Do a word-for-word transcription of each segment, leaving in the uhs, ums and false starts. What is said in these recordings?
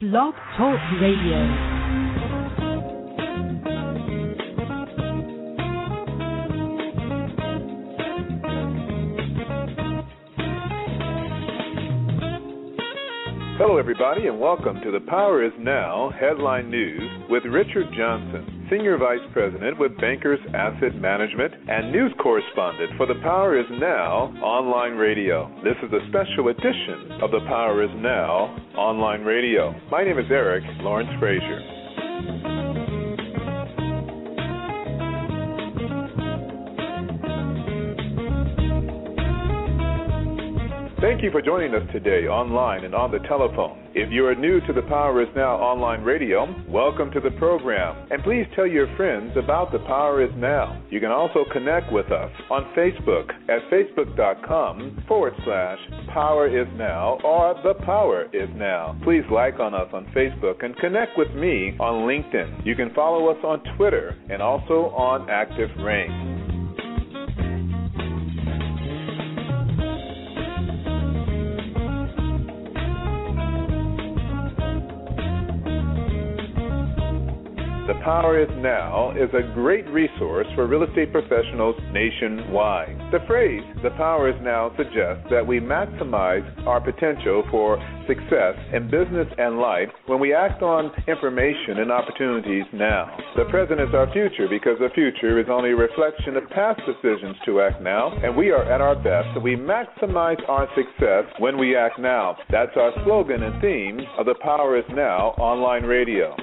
Blog Talk Radio. Hello, everybody, and welcome to The Power is Now Headline News with Richard Johnson, Senior Vice President with Bankers Asset Management and News Correspondent for The Power is Now Online Radio. This is a special edition of The Power is Now Online Radio. My name is Eric Lawrence Frazier. Thank you for joining us today online and on the telephone. If you are new to The Power is Now Online Radio, welcome to the program. And please tell your friends about The Power is Now. You can also connect with us on Facebook at facebook.com forward slash Power is Now or The Power is Now. Please like on us on Facebook and connect with me on LinkedIn. You can follow us on Twitter and also on Active Rain. The Power is Now is a great resource for real estate professionals nationwide. The phrase, The Power is Now, suggests that we maximize our potential for success in business and life when we act on information and opportunities now. The present is our future because the future is only a reflection of past decisions to act now, and we are at our best. So we maximize our success when we act now. That's our slogan and theme of The Power is Now Online Radio.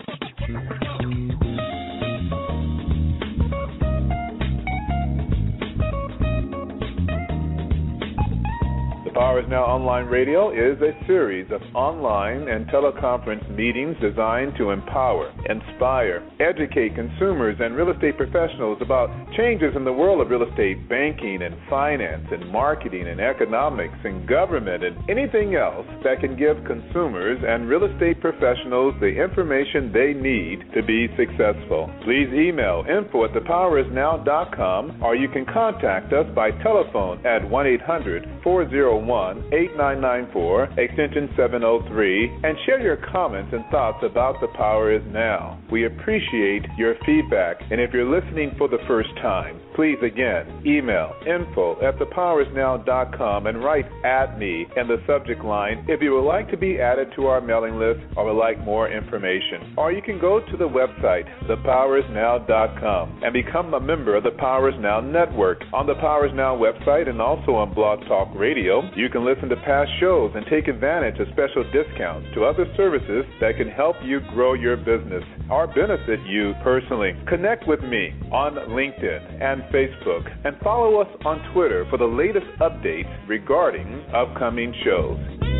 The Power is Now Online Radio is a series of online and teleconference meetings designed to empower, inspire, educate consumers and real estate professionals about changes in the world of real estate, banking and finance and marketing and economics and government and anything else that can give consumers and real estate professionals the information they need to be successful. Please email info at the power is now dot com or you can contact us by telephone at one eight hundred four oh one eight nine nine four, extension seven oh three, and share your comments and thoughts about The Power is Now. We appreciate your feedback, and if you're listening for the first time, please again email info at the power is now dot com and write at me in the subject line if you would like to be added to our mailing list or would like more information. Or you can go to the website the power is now dot com and become a member of the Power is Now network. On the Power is Now website and also on Blog Talk Radio, you can listen to past shows and take advantage of special discounts to other services that can help you grow your business or benefit you personally. Connect with me on LinkedIn and Facebook and follow us on Twitter for the latest updates regarding upcoming shows.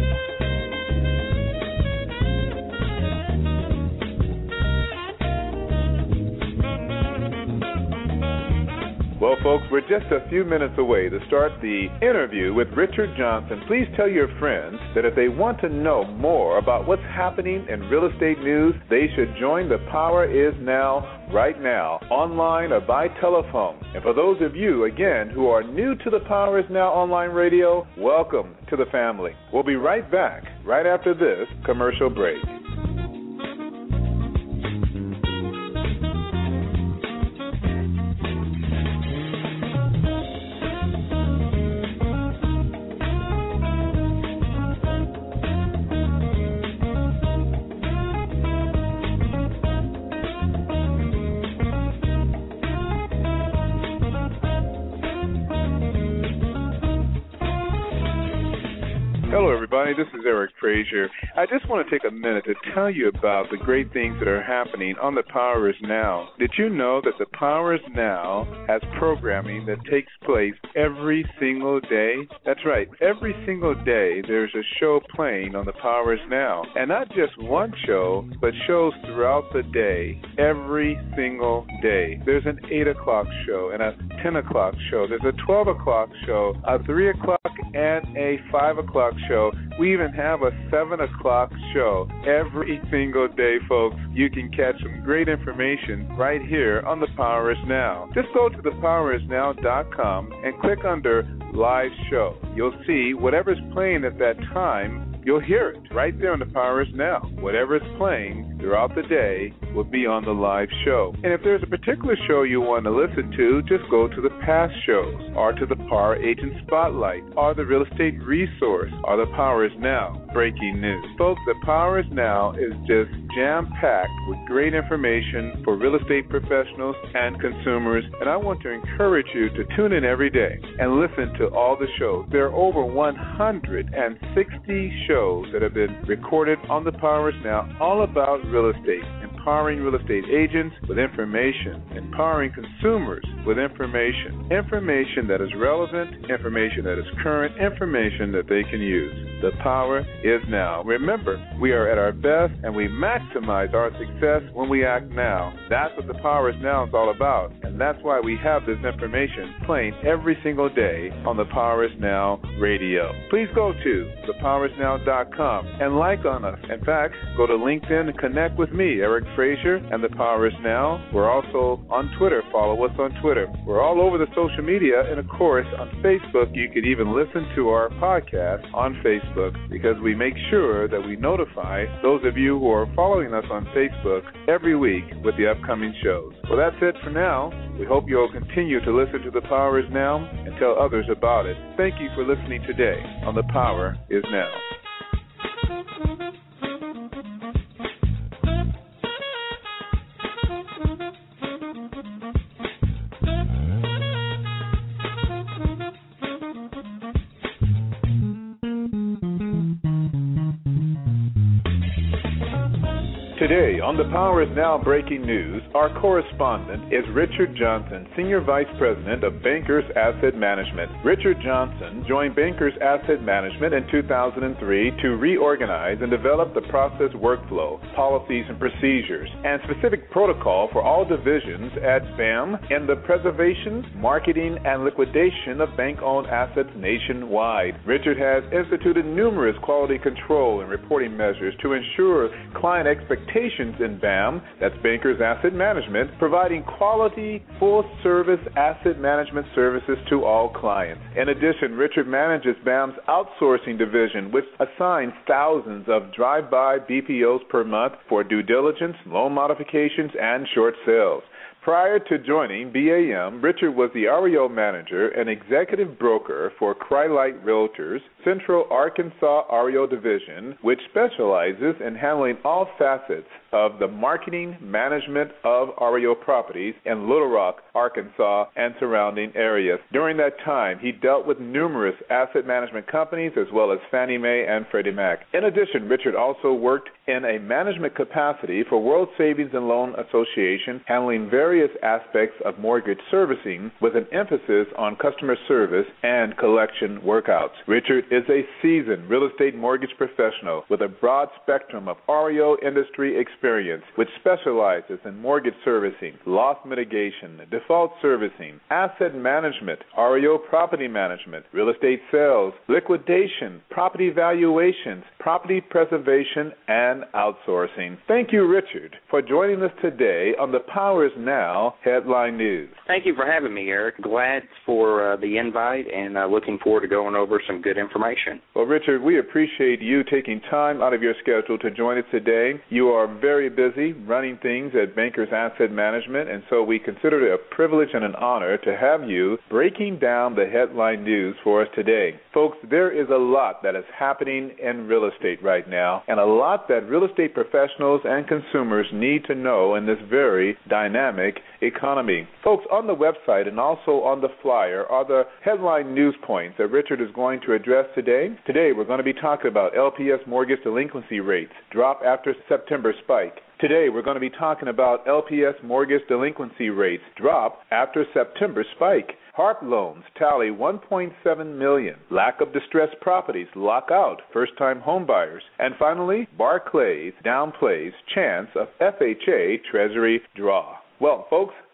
Well, folks, we're just a few minutes away to start the interview with Richard Johnson. Please tell your friends that if they want to know more about what's happening in real estate news, they should join The Power is Now right now, online or by telephone. And for those of you, again, who are new to The Power is Now Online Radio, welcome to the family. We'll be right back right after this commercial break. Hello, everybody. This is Eric Frazier. I just want to take a minute to tell you about the great things that are happening on The Power is Now. Did you know that The Power is Now has programming that takes place every single day? That's right. Every single day there's a show playing on The Power is Now. And not just one show, but shows throughout the day, every single day. There's an eight o'clock show and a ten o'clock show. There's a twelve o'clock show, a three o'clock, and a five o'clock show. We even have a seven o'clock show every single day, folks. You can catch some great information right here on The Power is Now. Just go to the power is now dot com and click under Live Show. You'll see whatever's playing at that time You'll hear it right there on The Power Is Now. Whatever is playing throughout the day will be on the live show. And if there's a particular show you want to listen to, just go to the past shows, or to the Power Agent Spotlight, or the Real Estate Resource, or The Power Is Now Breaking News. Folks, The Power Is Now is just jam-packed with great information for real estate professionals and consumers, and I want to encourage you to tune in every day and listen to all the shows. There are over one hundred sixty shows that have been recorded on The Power Is Now, all about real estate, empowering real estate agents with information, empowering consumers with information, information that is relevant, information that is current, information that they can use. The power is now. Remember, we are at our best and we maximize our success when we act now. That's what The Power Is Now is all about, and that's why we have this information playing every single day on The Power Is Now radio. Please go to the power is now dot com and like on us. In fact, go to LinkedIn and connect with me, Eric Frazier, and The Power Is Now. We're also on Twitter. Follow us on Twitter. We're all over the social media, and of course, on Facebook, you can even listen to our podcast on Facebook, because we make sure that we notify those of you who are following us on Facebook every week with the upcoming shows. Well, that's it for now. We hope you'll continue to listen to The Power Is Now and tell others about it. Thank you for listening today on The Power Is Now. Today on The Power Is Now Breaking News, our correspondent is Richard Johnson, Senior Vice President of Bankers Asset Management. Richard Johnson joined Bankers Asset Management in two thousand three to reorganize and develop the process workflow, policies and procedures, and specific protocol for all divisions at B A M in the preservation, marketing, and liquidation of bank-owned assets nationwide. Richard has instituted numerous quality control and reporting measures to ensure client expectations in B A M, that's Bankers Asset Management, providing quality, full-service asset management services to all clients. In addition, Richard manages B A M's outsourcing division, which assigns thousands of drive-by B P Os per month for due diligence, loan modifications, and short sales. Prior to joining B A M, Richard was the R E O manager and executive broker for Crylite Realtors, Central Arkansas R E O division, which specializes in handling all facets of the marketing management of R E O properties in Little Rock, Arkansas, and surrounding areas. During that time, he dealt with numerous asset management companies as well as Fannie Mae and Freddie Mac. In addition, Richard also worked in a management capacity for World Savings and Loan Association, handling various aspects of mortgage servicing with an emphasis on customer service and collection workouts. Richard is a seasoned real estate mortgage professional with a broad spectrum of R E O industry experience, which specializes in mortgage servicing, loss mitigation, default servicing, asset management, R E O property management, real estate sales, liquidation, property valuations, property preservation, and outsourcing. Thank you, Richard, for joining us today on The Power Is Now Headline News. Thank you for having me, Eric. Glad for uh, the invite and uh, looking forward to going over some good information. Well, Richard, we appreciate you taking time out of your schedule to join us today. You are very busy running things at Bankers Asset Management, and so we consider it a privilege and an honor to have you breaking down the headline news for us today. Folks, there is a lot that is happening in real estate right now, and a lot that real estate professionals and consumers need to know in this very dynamic economy. Folks, on the website and also on the flyer are the headline news points that Richard is going to address today. Today, we're going to be talking about L P S mortgage delinquency rates drop after September spike. Today, we're going to be talking about L P S mortgage delinquency rates drop after September spike. HARP loans tally one point seven million. Lack of distressed properties lock out first-time home buyers. And finally, Barclays downplays chance of F H A Treasury draw. Well, folks,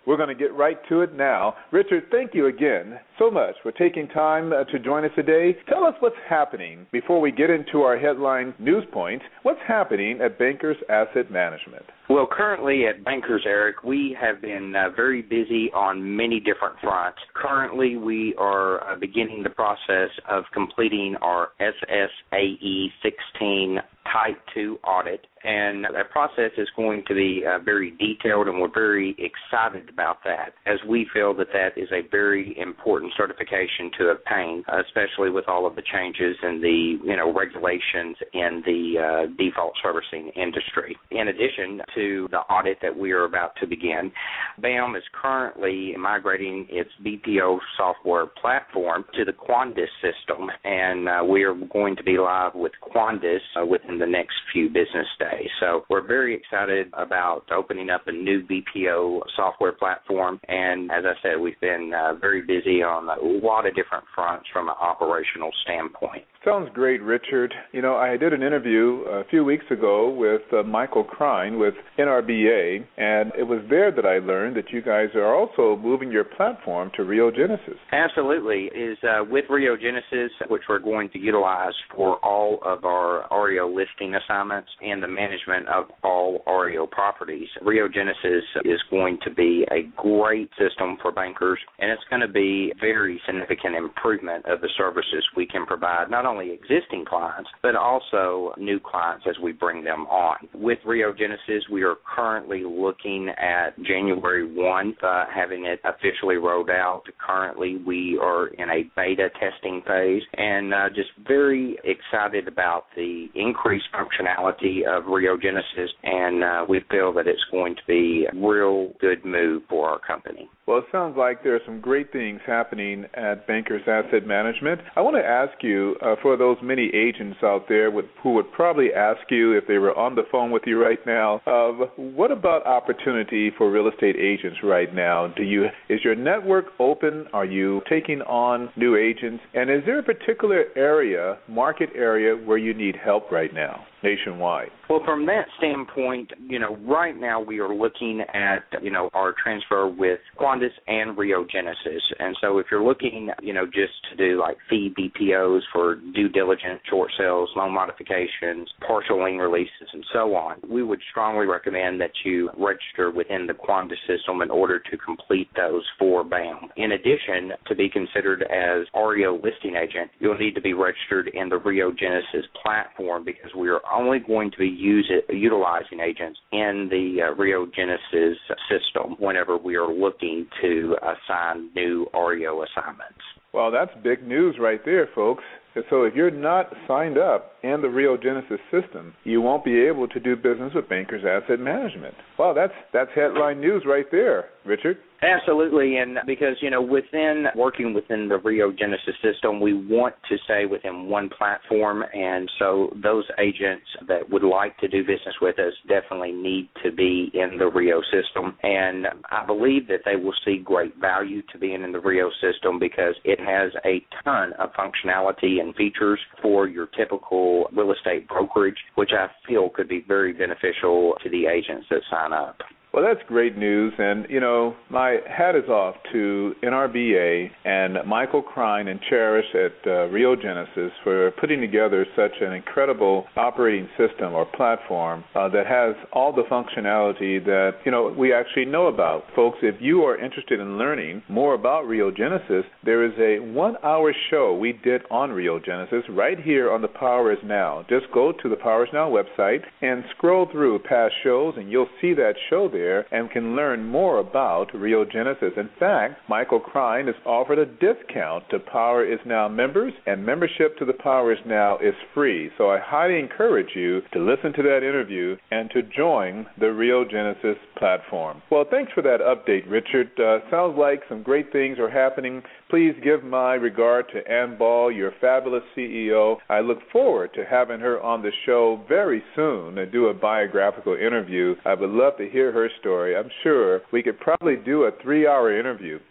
We're going to get right to it now. Richard, thank you again so much for taking time uh, to join us today. Tell us what's happening before we get into our headline news points. What's happening at Bankers Asset Management? Well, currently at Bankers, Eric, we have been uh, very busy on many different fronts. Currently, we are uh, beginning the process of completing our S S A E sixteen Type two audit, and that process is going to be uh, very detailed, and we're very excited about that, as we feel that that is a very important certification to obtain, especially with all of the changes in the, you know, regulations in the uh, default servicing industry. In addition to the audit that we are about to begin, B A M is currently migrating its B P O software platform to the Quandis system, and uh, we are going to be live with Quandis uh, within the next few business days. So we're very excited about opening up a new B P O software platform, and as I said, we've been uh, very busy on a lot of different fronts from an operational standpoint. Sounds great, Richard. You know, I did an interview a few weeks ago with uh, Michael Krein with N R B A, and it was there that I learned that you guys are also moving your platform to Rio Genesis. Absolutely. Is uh, with Rio Genesis, which we're going to utilize for all of our R E O listing assignments and the management of all R E O properties. Rio Genesis is going to be a great system for bankers, and it's going to be a very significant improvement of the services we can provide, not only existing clients, but also new clients as we bring them on. With Rio Genesis, we are currently looking at January first, uh, having it officially rolled out. Currently, we are in a beta testing phase, and uh, just very excited about the increased functionality of Rio Genesis, and uh, we feel that it's going to be a real good move for our company. Well, it sounds like there are some great things happening at Bankers Asset Management. I want to ask you, uh, for those many agents out there with, who would probably ask you if they were on the phone with you right now, uh, what about opportunity for real estate agents right now? Do you is your network open? Are you taking on new agents? And is there a particular area, market area, where you need help right now, nationwide? Well, from that standpoint, you know, right now we are looking at, you know, our transfer with Quandis and Rio Genesis. And so if you're looking, you know, just to do like fee B P Os for due diligence, short sales, loan modifications, partial lien releases, and so on, we would strongly recommend that you register within the Quandis system in order to complete those for B A M. In addition, to be considered as R E O listing agent, you'll need to be registered in the Rio Genesis platform, because we are only going to be use it, utilizing agents in the uh, Rio Genesis system whenever we are looking to assign new R E O assignments. Well, that's big news right there, folks. So if you're not signed up in the Rio Genesis system, you won't be able to do business with Bankers Asset Management. Wow, that's that's headline news right there, Richard. Absolutely, and because, you know, within working within the Rio Genesis system, we want to stay within one platform, and so those agents that would like to do business with us definitely need to be in the Rio system, and I believe that they will see great value to being in the Rio system because it has a ton of functionality and features for your typical real estate brokerage, which I feel could be very beneficial to the agents that sign up. Well, that's great news, and, you know, my hat is off to N R B A and Michael Krein and Cherish at uh, Rio Genesis for putting together such an incredible operating system or platform uh, that has all the functionality that, you know, we actually know about. Folks, if you are interested in learning more about Rio Genesis, there is a one-hour show we did on Rio Genesis right here on the Power Is Now. Just go to the Power Is Now website and scroll through past shows, and you'll see that show there and can learn more about Rio Genesis. In fact, Michael Krein has offered a discount to Power Is Now members, and membership to the Power Is Now is free. So I highly encourage you to listen to that interview and to join the Rio Genesis platform. Well, thanks for that update, Richard. Uh, sounds like some great things are happening. Please give my regard to Ann Ball, your fabulous C E O. I look forward to having her on the show very soon and do a biographical interview. I would love to hear her story. I'm sure we could probably do a three-hour interview.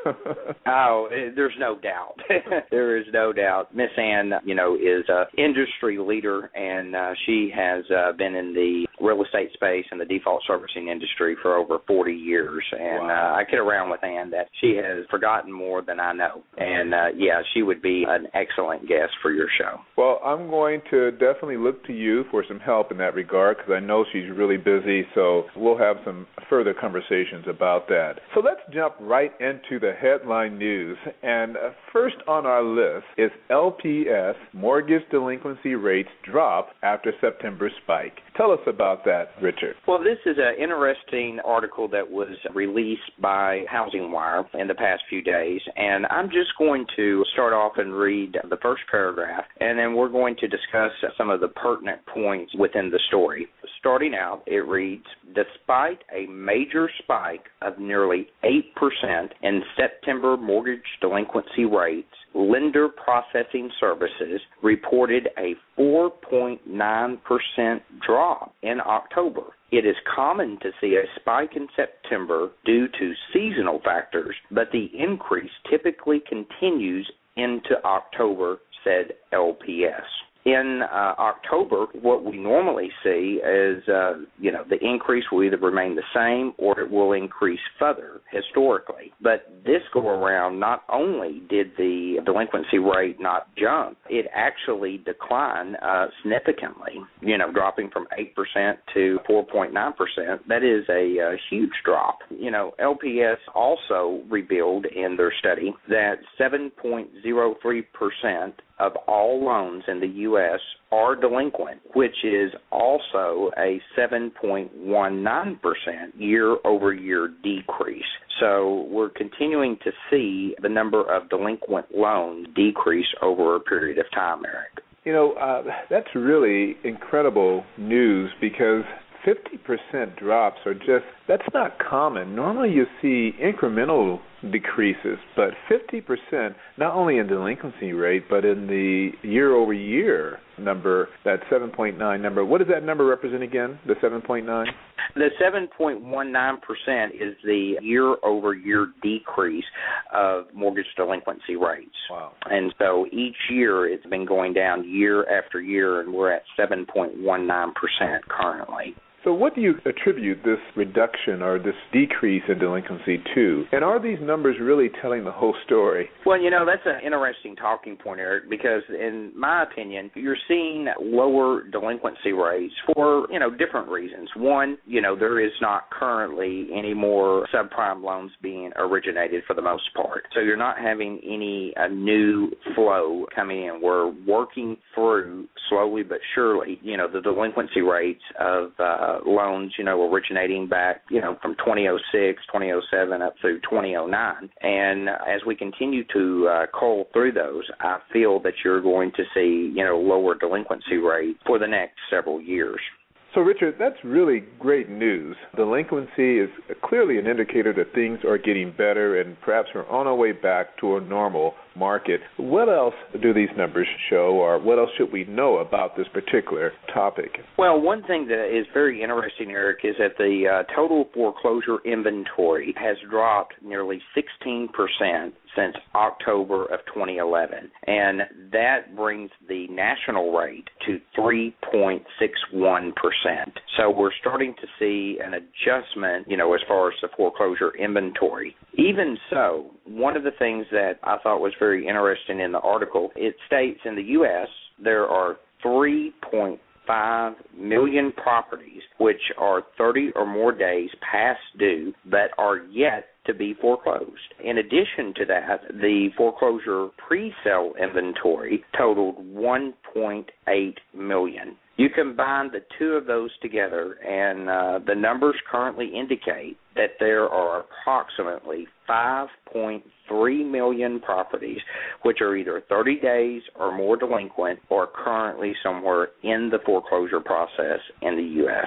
Oh, there's no doubt. There is no doubt. Miss Ann, you know, is an industry leader, and uh, she has uh, been in the real estate space and the default servicing industry for over forty years. And wow. uh, I kid around with Ann that she has forgotten more than I know. And, uh, yeah, she would be an excellent guest for your show. Well, I'm going to definitely look to you for some help in that regard because I know she's really busy, so we'll have some further conversations about that. So let's jump right into the headline news. And uh, first on our list is L P S mortgage delinquency rates drop after September spike. Tell us about that, Richard. Well, this is an interesting article that was released by Housing Wire in the past few days, and I'm just going to start off and read the first paragraph, and then we're going to discuss some of the pertinent points within the story. Starting out, it reads, despite a major spike of nearly eight percent in September mortgage delinquency rates, Lender Processing Services reported a four point nine percent drop in October. It is common to see a spike in September due to seasonal factors, but the increase typically continues into October, said L P S. In uh, October, what we normally see is, uh, you know, the increase will either remain the same or it will increase further historically. But this go around, not only did the delinquency rate not jump, it actually declined uh, significantly, you know, dropping from eight percent to four point nine percent. That is a, a huge drop. You know, L P S also revealed in their study that seven point zero three percent of all loans in the U S are delinquent, which is also a seven point one nine percent year-over-year decrease. So we're continuing to see the number of delinquent loans decrease over a period of time, Eric. You know, uh, that's really incredible news because fifty percent drops are just, that's not common. Normally you see incremental decreases, but fifty percent, not only in delinquency rate, but in the year-over-year number, that seven point nine number. What does that number represent again, the seven point nine? The seven point one nine percent is the year-over-year decrease of mortgage delinquency rates. Wow. And so each year it's been going down year after year, and we're at seven point one nine percent currently. So what do you attribute this reduction or this decrease in delinquency to? And are these numbers really telling the whole story? Well, you know, that's an interesting talking point, Eric, because in my opinion, you're seeing lower delinquency rates for, you know, different reasons. One, you know, there is not currently any more subprime loans being originated for the most part. So you're not having any uh, new flow coming in. We're working through slowly but surely, you know, the delinquency rates of uh, loans, you know, originating back, you know, from twenty oh six, twenty oh seven up through twenty oh nine. And as we continue to uh, cull through those, I feel that you're going to see, you know, lower delinquency rate for the next several years. So, Richard, that's really great news. Delinquency is clearly an indicator that things are getting better and perhaps we're on our way back to a normal market. What else do these numbers show, or what else should we know about this particular topic? Well, one thing that is very interesting, Eric, is that the uh, total foreclosure inventory has dropped nearly sixteen percent since October of twenty eleven, and that brings the national rate to three point six one percent. So we're starting to see an adjustment, you know, as far as the foreclosure inventory. Even so, one of the things that I thought was very interesting in the article, it states in the U S there are three point five million properties which are thirty or more days past due but are yet to be foreclosed. In addition to that, the foreclosure pre-sale inventory totaled one point eight million. You combine the two of those together, and uh, the numbers currently indicate that there are approximately five point three million properties which are either thirty days or more delinquent or currently somewhere in the foreclosure process in the U S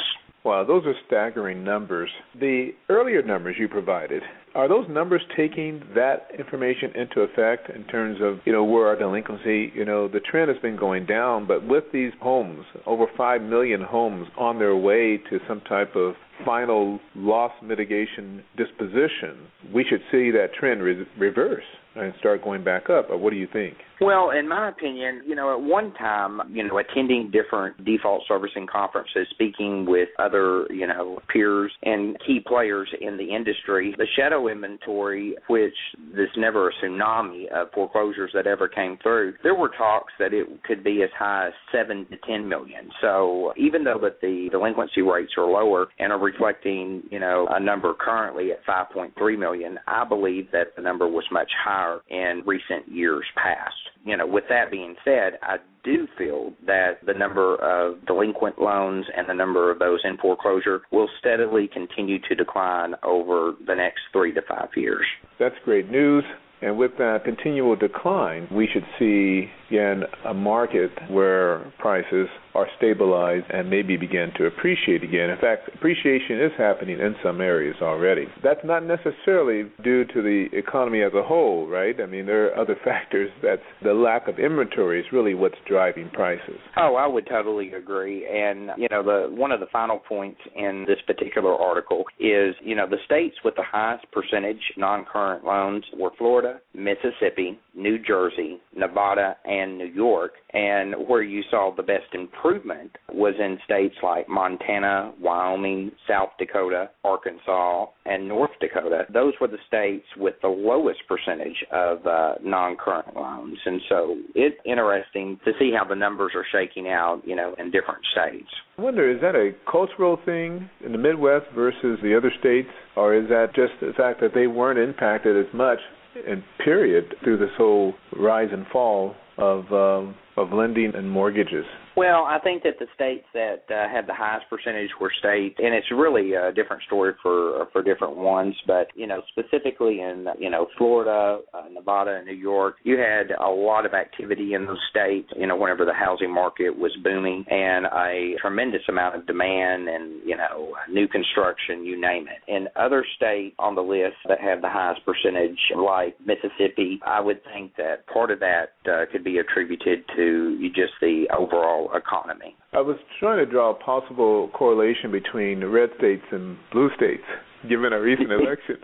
Wow, those are staggering numbers. The earlier numbers you provided, are those numbers taking that information into effect in terms of, you know, where our delinquency, you know, the trend has been going down, but with these homes, over five million homes on their way to some type of final loss mitigation disposition, we should see that trend re- reverse and start going back up. Or what do you think? Well, in my opinion, you know, at one time, you know, attending different default servicing conferences, speaking with other, you know, peers and key players in the industry, the shadow inventory, which there's never a tsunami of foreclosures that ever came through, there were talks that it could be as high as seven to ten million. So even though that the delinquency rates are lower and are reflecting, you know, a number currently at five point three million, I believe that the number was much higher in recent years past. You know, with that being said, I do feel that the number of delinquent loans and the number of those in foreclosure will steadily continue to decline over the next three to five years. That's great news. And with that continual decline, we should see, again, a market where prices are stabilized and maybe begin to appreciate again. In fact, appreciation is happening in some areas already. That's not necessarily due to the economy as a whole, right? I mean, there are other factors. That's the lack of inventory is really what's driving prices. Oh, I would totally agree. And, you know, the one of the final points in this particular article is, you know, the states with the highest percentage non-current loans were Florida, Mississippi, New Jersey, Nevada, and New York. And where you saw the best improvement was in states like Montana, Wyoming, South Dakota, Arkansas, and North Dakota. Those were the states with the lowest percentage of uh, non-current loans. And so it's interesting to see how the numbers are shaking out, you know, in different states. I wonder, is that a cultural thing in the Midwest versus the other states, or is that just the fact that they weren't impacted as much in period through this whole rise and fall of um, of lending and mortgages? Well, I think that the states that uh, had the highest percentage were states, and it's really a different story for for different ones, but, you know, specifically in, you know, Florida, uh, Nevada, and New York, you had a lot of activity in those states, you know, whenever the housing market was booming, and a tremendous amount of demand and, you know, new construction, you name it. In other states on the list that have the highest percentage, like Mississippi, I would think that part of that uh, could be attributed to just the overall economy. I was trying to draw a possible correlation between the red states and blue states, given our recent election.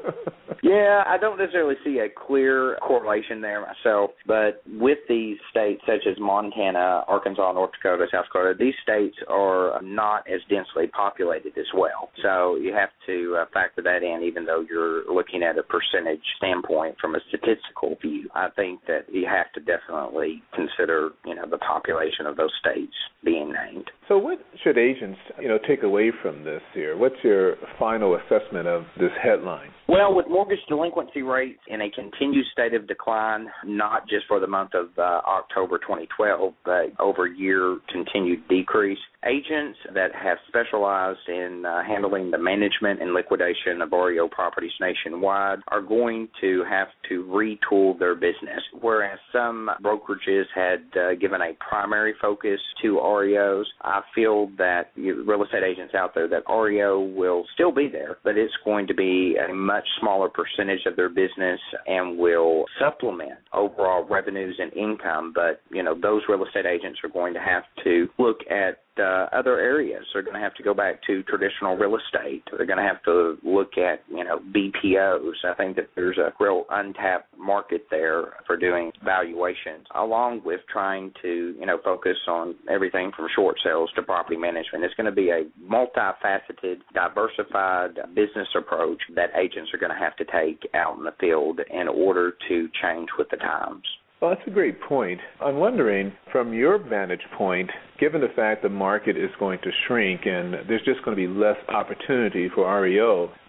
Yeah, I don't necessarily see a clear correlation there myself, but with these states such as Montana, Arkansas, North Dakota, South Dakota, these states are not as densely populated as well. So you have to uh, factor that in, even though you're looking at a percentage standpoint from a statistical view. I think that you have to definitely consider, you know, the population of those states being named. So what should agents, you know, take away from this here? What's your final assessment of this headline? Well, with mortgage delinquency rates in a continued state of decline, not just for the month of uh, October twenty twelve, but over year continued decrease, agents that have specialized in uh, handling the management and liquidation of R E O properties nationwide are going to have to retool their business. Whereas some brokerages had uh, given a primary focus to R E Os, I feel that you, real estate agents out there, that R E O will still be there, but it's going to be a much smaller percentage of their business and will supplement overall revenues and income. But, you know, those real estate agents are going to have to look at Uh, other areas. They're going to have to go back to traditional real estate. They're going to have to look at, you know, B P Os. I think that there's a real untapped market there for doing valuations, along with trying to, you know, focus on everything from short sales to property management. It's going to be a multifaceted, diversified business approach that agents are going to have to take out in the field in order to change with the times. Well, that's a great point. I'm wondering, from your vantage point, given the fact the market is going to shrink and there's just going to be less opportunity for R E O,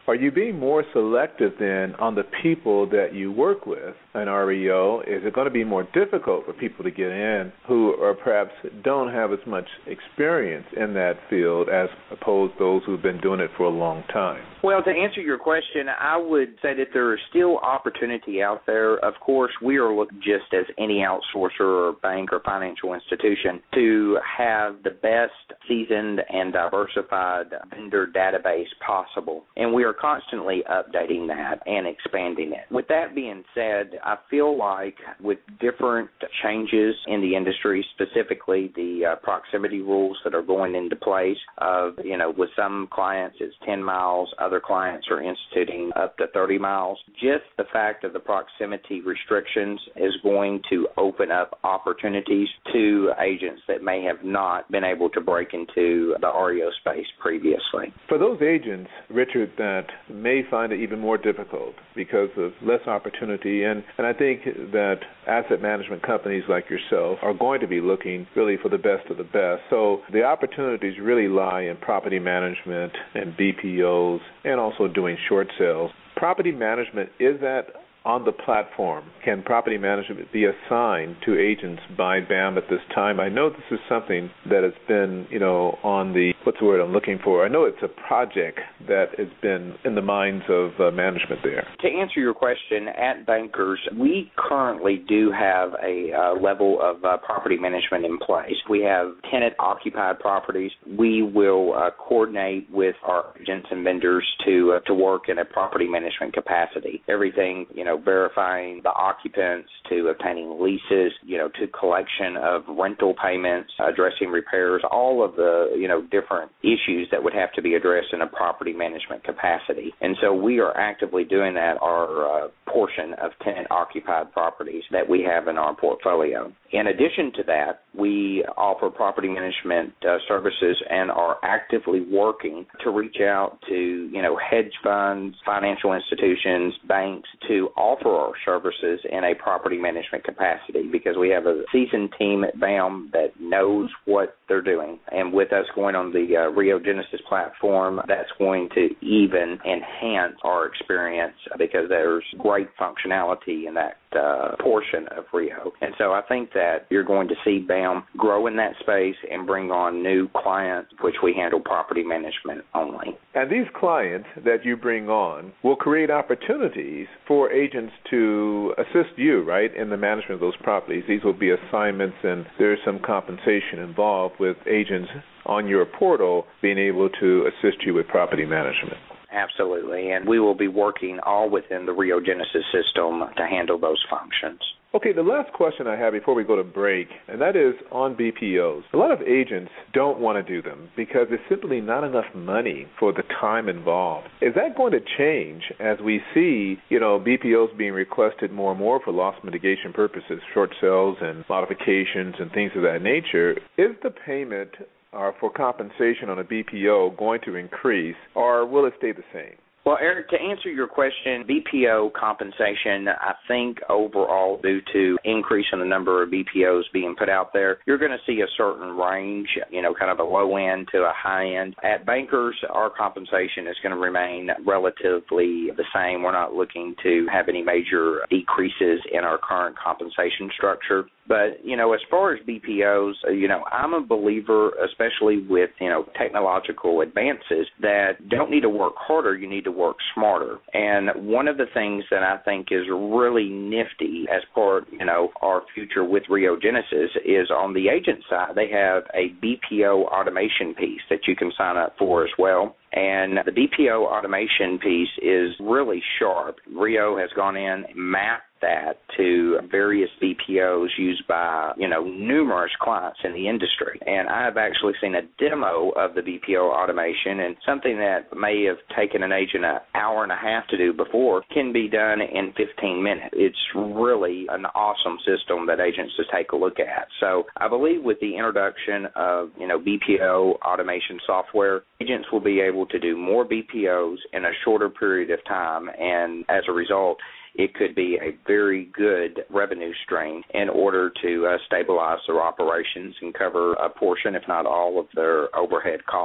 Are you being more selective then on the people that you work with an R E O? Is it going to be more difficult for people to get in who are perhaps don't have as much experience in that field as opposed to those who've been doing it for a long time? Well, to answer your question, I would say that there is still opportunity out there. Of course, we are looking just as any outsourcer or bank or financial institution to have the best seasoned and diversified vendor database possible, and we are constantly updating that and expanding it. With that being said, I feel like with different changes in the industry, specifically the uh, proximity rules that are going into place, of, you know, with some clients it's ten miles, other clients are instituting up to thirty miles. Just the fact of the proximity restrictions is going to open up opportunities to agents that may have not been able to break into the R E O space previously. For those agents, Richard, that may find it even more difficult because of less opportunity, and, and I think that asset management companies like yourself are going to be looking really for the best of the best. So the opportunities really lie in property management and B P Os and also doing short sales. Property management, is that on the platform? Can property management be assigned to agents by B A M at this time? I know this is something that has been, you know, on the, what's the word I'm looking for? I know it's a project that has been in the minds of uh, management there. To answer your question, at Bankers, we currently do have a uh, level of uh, property management in place. We have tenant-occupied properties. We will uh, coordinate with our agents and vendors to uh, to work in a property management capacity. Everything, you know, verifying the occupants to obtaining leases, you know, to collection of rental payments, addressing repairs, all of the, you know, different issues that would have to be addressed in a property management capacity. And so we are actively doing that, our uh, portion of tenant-occupied properties that we have in our portfolio. In addition to that, we offer property management uh, services and are actively working to reach out to, you know, hedge funds, financial institutions, banks to offer our services in a property management capacity, because we have a seasoned team at B A M that knows what they're doing. And with us going on the uh, Rio Genesis platform, that's going to even enhance our experience because there's great functionality in that uh, portion of Rio. And so I think that you're going to see B A M grow in that space and bring on new clients, which we handle property management only. And these clients that you bring on will create opportunities for agents to assist you, right, in the management of those properties. These will be assignments, and there's some compensation involved with agents on your portal being able to assist you with property management. Absolutely, and we will be working all within the Rio Genesis system to handle those functions. Okay, the last question I have before we go to break, and that is on B P Os. A lot of agents don't want to do them because there's simply not enough money for the time involved. Is that going to change as we see, you know, B P Os being requested more and more for loss mitigation purposes, short sales and modifications and things of that nature? Is the payment or for compensation on a B P O going to increase, or will it stay the same? Well, Eric, to answer your question, B P O compensation, I think overall due to increase in the number of B P Os being put out there, you're going to see a certain range, you know, kind of a low end to a high end. At Bankers, our compensation is going to remain relatively the same. We're not looking to have any major decreases in our current compensation structure. But, you know, as far as B P Os, you know, I'm a believer, especially with, you know, technological advances, that don't need to work harder, you need to work smarter. And one of the things that I think is really nifty as part, you know, our future with Rio Genesis is on the agent side, they have a B P O automation piece that you can sign up for as well. And the B P O automation piece is really sharp. Rio has gone in and mapped that to various B P Os used by, you know, numerous clients in the industry. And I've actually seen a demo of the B P O automation, and something that may have taken an agent an hour and a half to do before can be done in fifteen minutes. It's really an awesome system that agents just take a look at. So I believe with the introduction of, you know, B P O automation software, agents will be able to do more B P Os in a shorter period of time, and as a result, it could be a very good revenue stream in order to uh, stabilize their operations and cover a portion, if not all, of their overhead cost.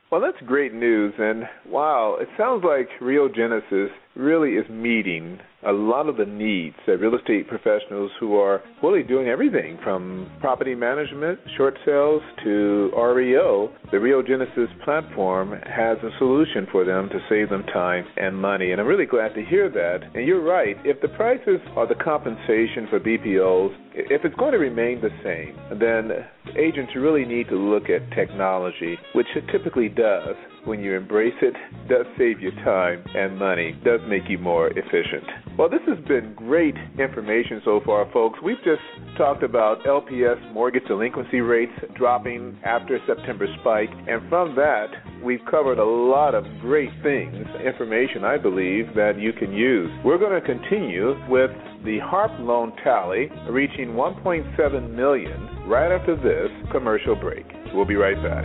Well, that's great news, and wow, it sounds like Rio Genesis really is meeting a lot of the needs that real estate professionals who are really doing everything from property management, short sales, to R E O. The Rio Genesis platform has a solution for them to save them time and money, and I'm really glad to hear that. And you're right, if the prices or the compensation for B P Os, if it's going to remain the same, then agents really need to look at technology, which it typically does. When you embrace it, does save you time and money, does make you more efficient. Well, this has been great information so far, folks. We've just talked about L P S mortgage delinquency rates dropping after September spike, and from that, we've covered a lot of great things, information, I believe, that you can use. We're going to continue with the HARP loan tally reaching one point seven million dollars right after this commercial break. We'll be right back.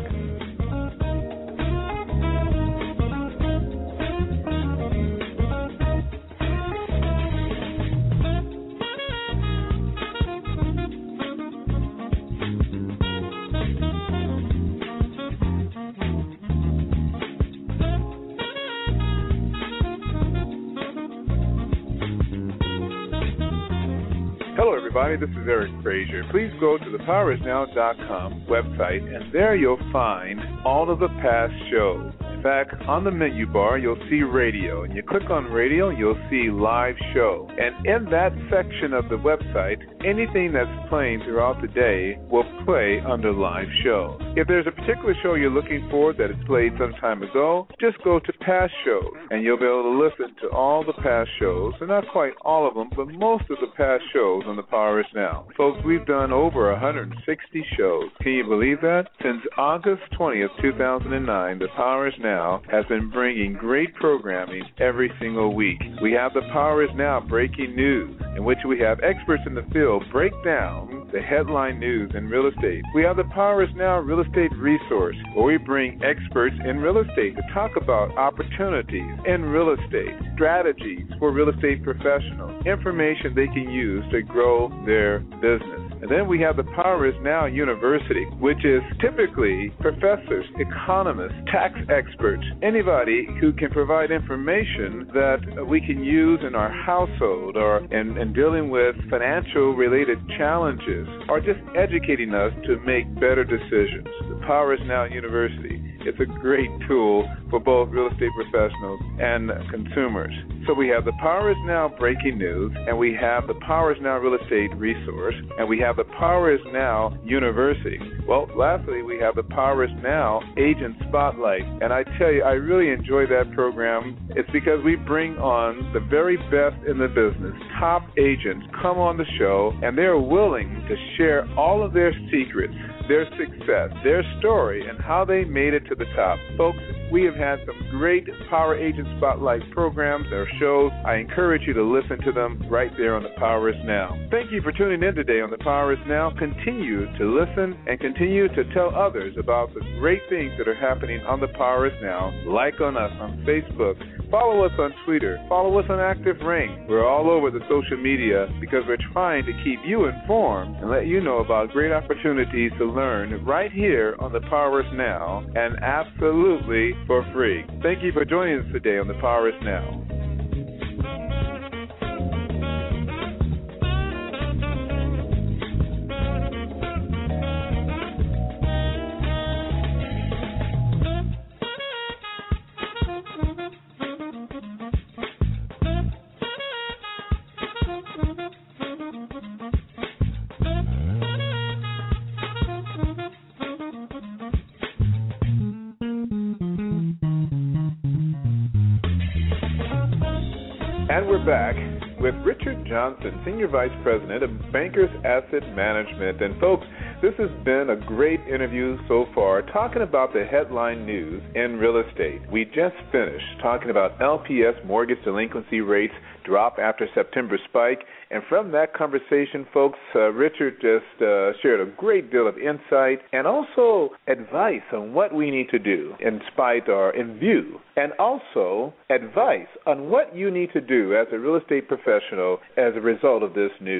Everybody, this is Eric Frazier. Please go to the power is now dot com website, and there you'll find all of the past shows. In fact, on the menu bar, you'll see radio, and you click on radio, you'll see live show. And in that section of the website, anything that's playing throughout the day will play under live show. If there's a particular show you're looking for that is played some time ago, just go to past shows, and you'll be able to listen to all the past shows, and not quite all of them, but most of the past shows on the Power Is Now. Folks, we've done over one hundred sixty shows. Can you believe that? Since August twentieth, two thousand nine, the Power Is Now has been bringing great programming every single week. We have the Power Is Now breaking news, in which we have experts in the field break down the headline news in real estate. We have the Power Is Now Real Estate Resource, where we bring experts in real estate to talk about opportunities in real estate, strategies for real estate professionals, information they can use to grow their business. And then we have the Power Is Now University, which is typically professors, economists, tax experts, anybody who can provide information that we can use in our household or in, in dealing with financial-related challenges, or just educating us to make better decisions. The Power Is Now University. It's a great tool for both real estate professionals and consumers. So we have the Power Is Now Breaking News, and we have the Power Is Now Real Estate Resource, and we have the Power Is Now University. Well, lastly, we have the Power Is Now Agent Spotlight. And I tell you, I really enjoy that program. It's because we bring on the very best in the business. Top agents come on the show, and they're willing to share all of their secrets, their success, their story, and how they made it to the top. Folks, we have had some great Power Agent Spotlight programs or shows. I encourage you to listen to them right there on the Power Is Now. Thank you for tuning in today on the Power Is Now. Continue to listen and continue to tell others about the great things that are happening on the Power Is Now. Like on us on Facebook. Follow us on Twitter. Follow us on Active Ring. We're all over the social media because we're trying to keep you informed and let you know about great opportunities to learn right here on the Power Is Now, and absolutely for free. Thank you for joining us today on the Power Is Now. And we're back with Richard Johnson, Senior Vice President of Bankers Asset Management. And folks, this has been a great interview so far, talking about the headline news in real estate. We just finished talking about L P S mortgage delinquency rates drop after September spike. And from that conversation, folks, uh, Richard just uh, shared a great deal of insight and also advice on what we need to do in spite or in view, and also advice on what you need to do as a real estate professional as a result of this news.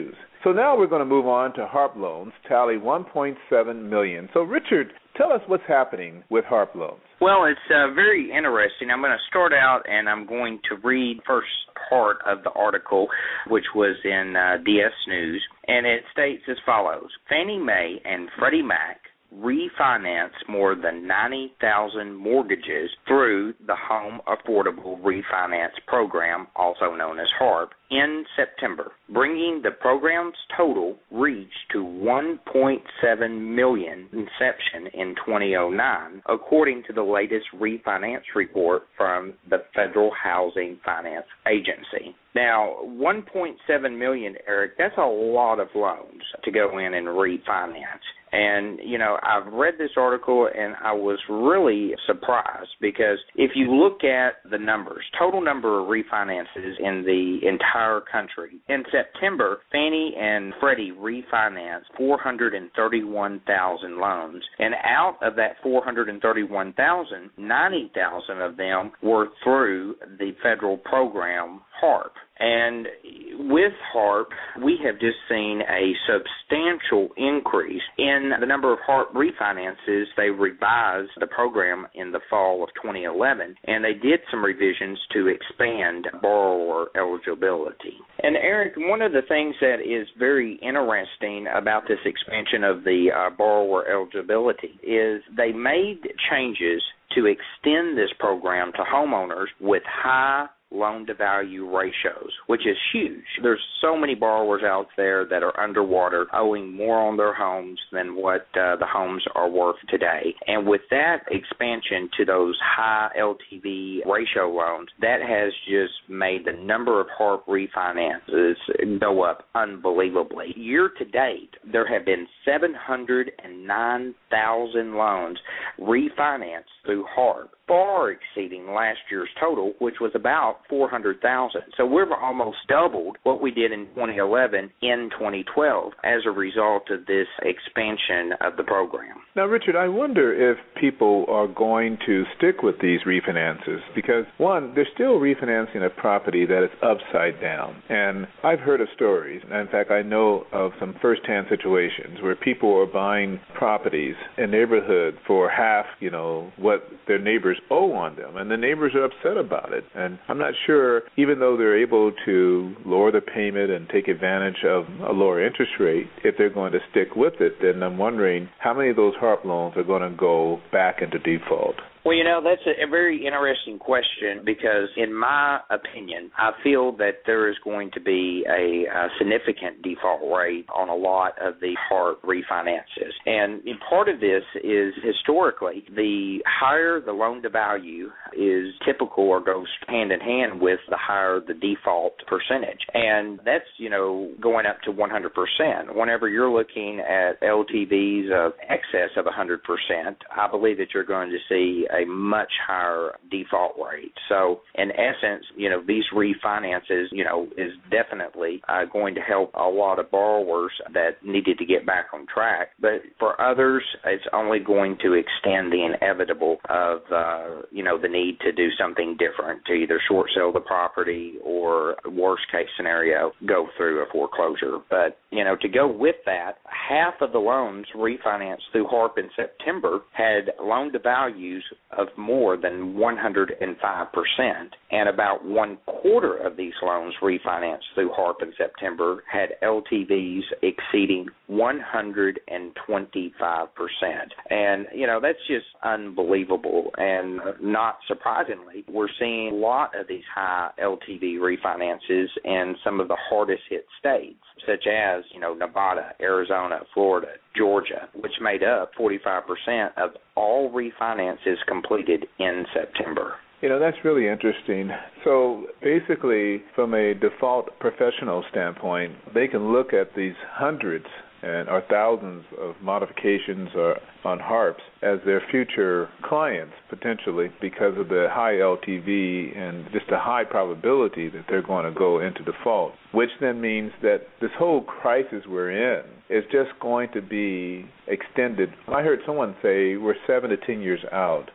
So now we're going to move on to HARP loans, tally one point seven million dollars. So, Richard, tell us what's happening with HARP loans. Well, it's uh, very interesting. I'm going to start out and I'm going to read first part of the article, which was in uh, D S News, and it states as follows. Fannie Mae and Freddie Mac refinance more than ninety thousand mortgages through the Home Affordable Refinance Program, also known as HARP, in September, bringing the program's total reach to one point seven million inception in two thousand nine, according to the latest refinance report from the Federal Housing Finance Agency. Now, one point seven million, Eric, that's a lot of loans to go in and refinance. And, you know, I've read this article and I was really surprised because if you look at the numbers, total number of refinances in the entire country, in September, Fannie and Freddie refinanced four hundred thirty-one thousand loans. And out of that four hundred thirty-one thousand, ninety thousand of them were through the federal program HARP. And with HARP, we have just seen a substantial increase in the number of HARP refinances. They revised the program in the fall of twenty eleven, and they did some revisions to expand borrower eligibility. And, Eric, one of the things that is very interesting about this expansion of the uh, borrower eligibility is they made changes to extend this program to homeowners with high loan-to-value ratios, which is huge. There's so many borrowers out there that are underwater, owing more on their homes than what uh, the homes are worth today. And with that expansion to those high L T V ratio loans, that has just made the number of HARP refinances go up unbelievably. Year to date, there have been seven hundred nine thousand loans refinanced through HARP, far exceeding last year's total, which was about four hundred thousand. So we've almost doubled what we did in twenty eleven in twenty twelve as a result of this expansion of the program. Now, Richard, I wonder if people are going to stick with these refinances because, one, they're still refinancing a property that is upside down. And I've heard of stories, and in fact, I know of some firsthand situations where people are buying properties in neighborhood for half, you know, what their neighbors owe on them, and the neighbors are upset about it. And I'm not sure, even though they're able to lower the payment and take advantage of a lower interest rate, if they're going to stick with it, then I'm wondering how many of those HARP loans are going to go back into default. Well, you know, that's a, a very interesting question because, in my opinion, I feel that there is going to be a, a significant default rate on a lot of the HARP refinances. And part of this is, historically, the higher the loan-to-value is typical or goes hand-in-hand with the higher the default percentage. And that's, you know, going up to one hundred percent. Whenever you're looking at L T Vs of excess of one hundred percent, I believe that you're going to see a much higher default rate. So, in essence, you know, these refinances, you know, is definitely uh, going to help a lot of borrowers that needed to get back on track. But for others, it's only going to extend the inevitable of, uh, you know, the need to do something different, to either short sell the property or, worst case scenario, go through a foreclosure. But, you know, to go with that, half of the loans refinanced through HARP in September had loan-to-values of more than one hundred five percent, and about one quarter of these loans refinanced through HARP in September had L T Vs exceeding one hundred twenty-five percent. And, you know, that's just unbelievable. And not surprisingly, we're seeing a lot of these high L T V refinances in some of the hardest hit states, such as, you know, Nevada, Arizona, Florida, Georgia, which made up forty-five percent of all refinances completed in September. You know, that's really interesting. So basically, from a default professional standpoint, they can look at these hundreds and or thousands of modifications or on HARPs as their future clients, potentially, because of the high L T V and just the high probability that they're going to go into default, which then means that this whole crisis we're in is just going to be extended. I heard someone say we're seven to ten years out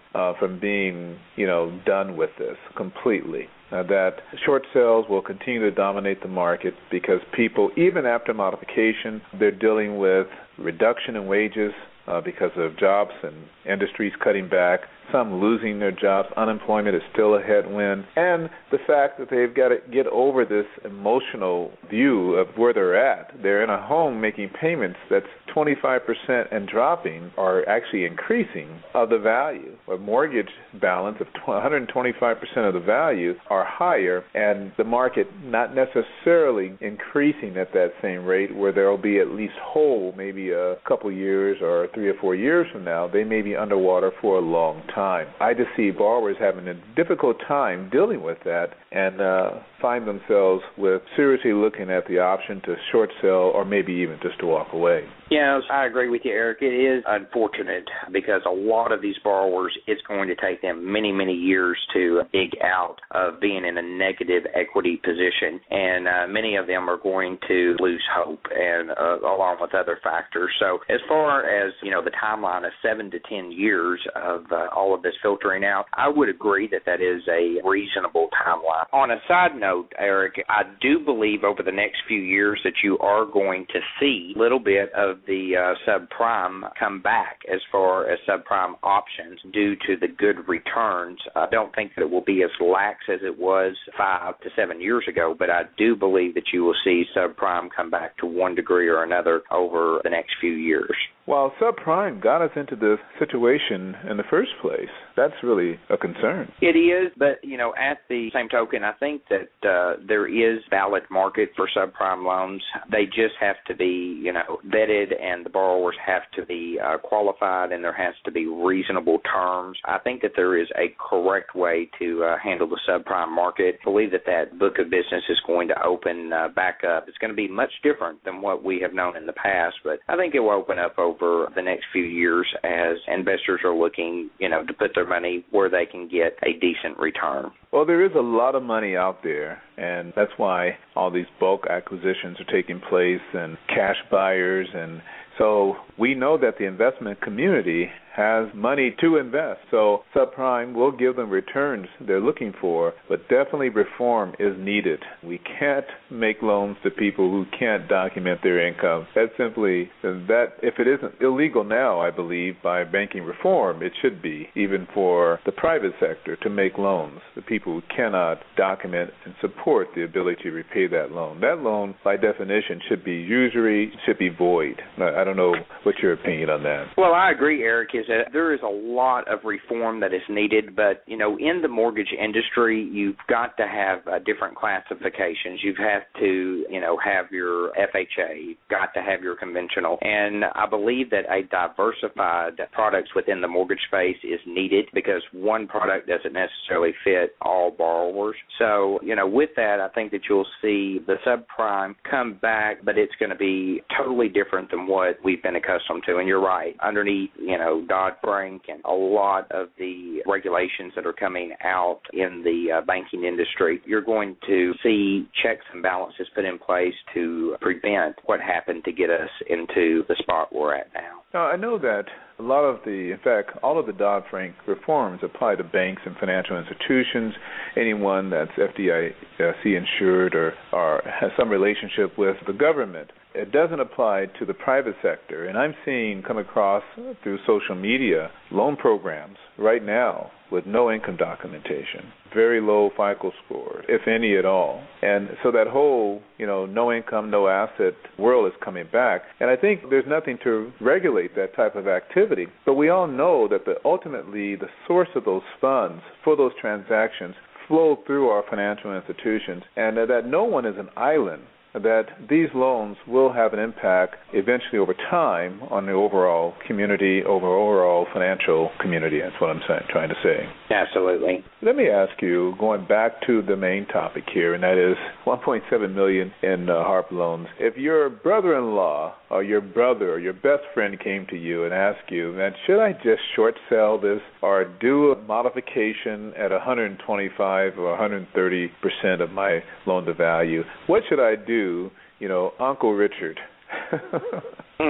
uh, from being, you know, done with this completely. Uh, that short sales will continue to dominate the market because people, even after modification, they're dealing with reduction in wages uh, because of jobs and industries cutting back, some losing their jobs. Unemployment is still a headwind. And the fact that they've got to get over this emotional view of where they're at. They're in a home making payments that's twenty-five percent and dropping, or actually increasing, of the value. A mortgage balance of one hundred twenty-five percent of the value are higher, and the market not necessarily increasing at that same rate, where there will be at least whole maybe a couple years or three or four years from now. They may be underwater for a long time. I just see borrowers having a difficult time dealing with that and uh, find themselves with seriously looking at the option to short sell or maybe even just to walk away. Yeah, I agree with you, Eric. It is unfortunate because a lot of these borrowers, it's going to take them many, many years to dig out of being in a negative equity position, and uh, many of them are going to lose hope, and uh, along with other factors. So as far as, you know, the timeline of seven to ten years of uh, all of this filtering out, I would agree that that is a reasonable timeline. On a side note, Eric, I do believe over the next few years that you are going to see a little bit of the uh, subprime come back as far as subprime options due to the good returns. I don't think that it will be as lax as it was five to seven years ago, but I do believe that you will see subprime come back to one degree or another over the next few years. Well, subprime got us into this situation in the first place. That's really a concern. It is, but, you know, at the same token, I think that uh, there is valid market for subprime loans. They just have to be, you know, vetted, and the borrowers have to be uh, qualified, and there has to be reasonable terms. I think that there is a correct way to uh, handle the subprime market. I believe that that book of business is going to open uh, back up. It's going to be much different than what we have known in the past, but I think it will open up over over the next few years as investors are looking, you know, to put their money where they can get a decent return. Well, there is a lot of money out there, and that's why all these bulk acquisitions are taking place and cash buyers. And so we know that the investment community has money to invest. So subprime will give them returns they're looking for, but definitely reform is needed. We can't make loans to people who can't document their income. That simply, that if it isn't illegal now, I believe, by banking reform, it should be, even for the private sector, to make loans to people who cannot document and support the ability to repay that loan. That loan, by definition, should be usury, should be void. I don't know what's your opinion on that. Well, I agree, Eric, is that there is a lot of reform that is needed, but, you know, in the mortgage industry, you've got to have uh, different classifications. You have to, you know, have your F H A, you've got to have your conventional, and I believe that a diversified products within the mortgage space is needed because one product doesn't necessarily fit all borrowers. So, you know, with that, I think that you'll see the subprime come back, but it's going to be totally different than what we've been accustomed to. And you're right, underneath, you know, Dodd-Frank and a lot of the regulations that are coming out in the uh, banking industry, you're going to see checks and balances put in place to prevent what happened to get us into the spot we're at now. Now, I know that a lot of the, in fact, all of the Dodd-Frank reforms apply to banks and financial institutions, anyone that's F D I C insured or, or has some relationship with the government. It doesn't apply to the private sector, and I'm seeing come across through social media loan programs right now with no income documentation, very low FICO score, if any at all. And so that whole, you know, no income, no asset world is coming back. And I think there's nothing to regulate that type of activity. But we all know that the, ultimately the source of those funds for those transactions flow through our financial institutions, and that no one is an island, that these loans will have an impact eventually over time on the overall community, over overall financial community. That's what I'm saying, trying to say. Absolutely. Let me ask you, going back to the main topic here, and that is one point seven million dollars in uh, HARP loans. If your brother-in-law or your brother or your best friend came to you and asked you, man, should I just short sell this or do a modification at one hundred twenty-five or one hundred thirty percent of my loan to value, what should I do? You know, Uncle Richard. mm-hmm.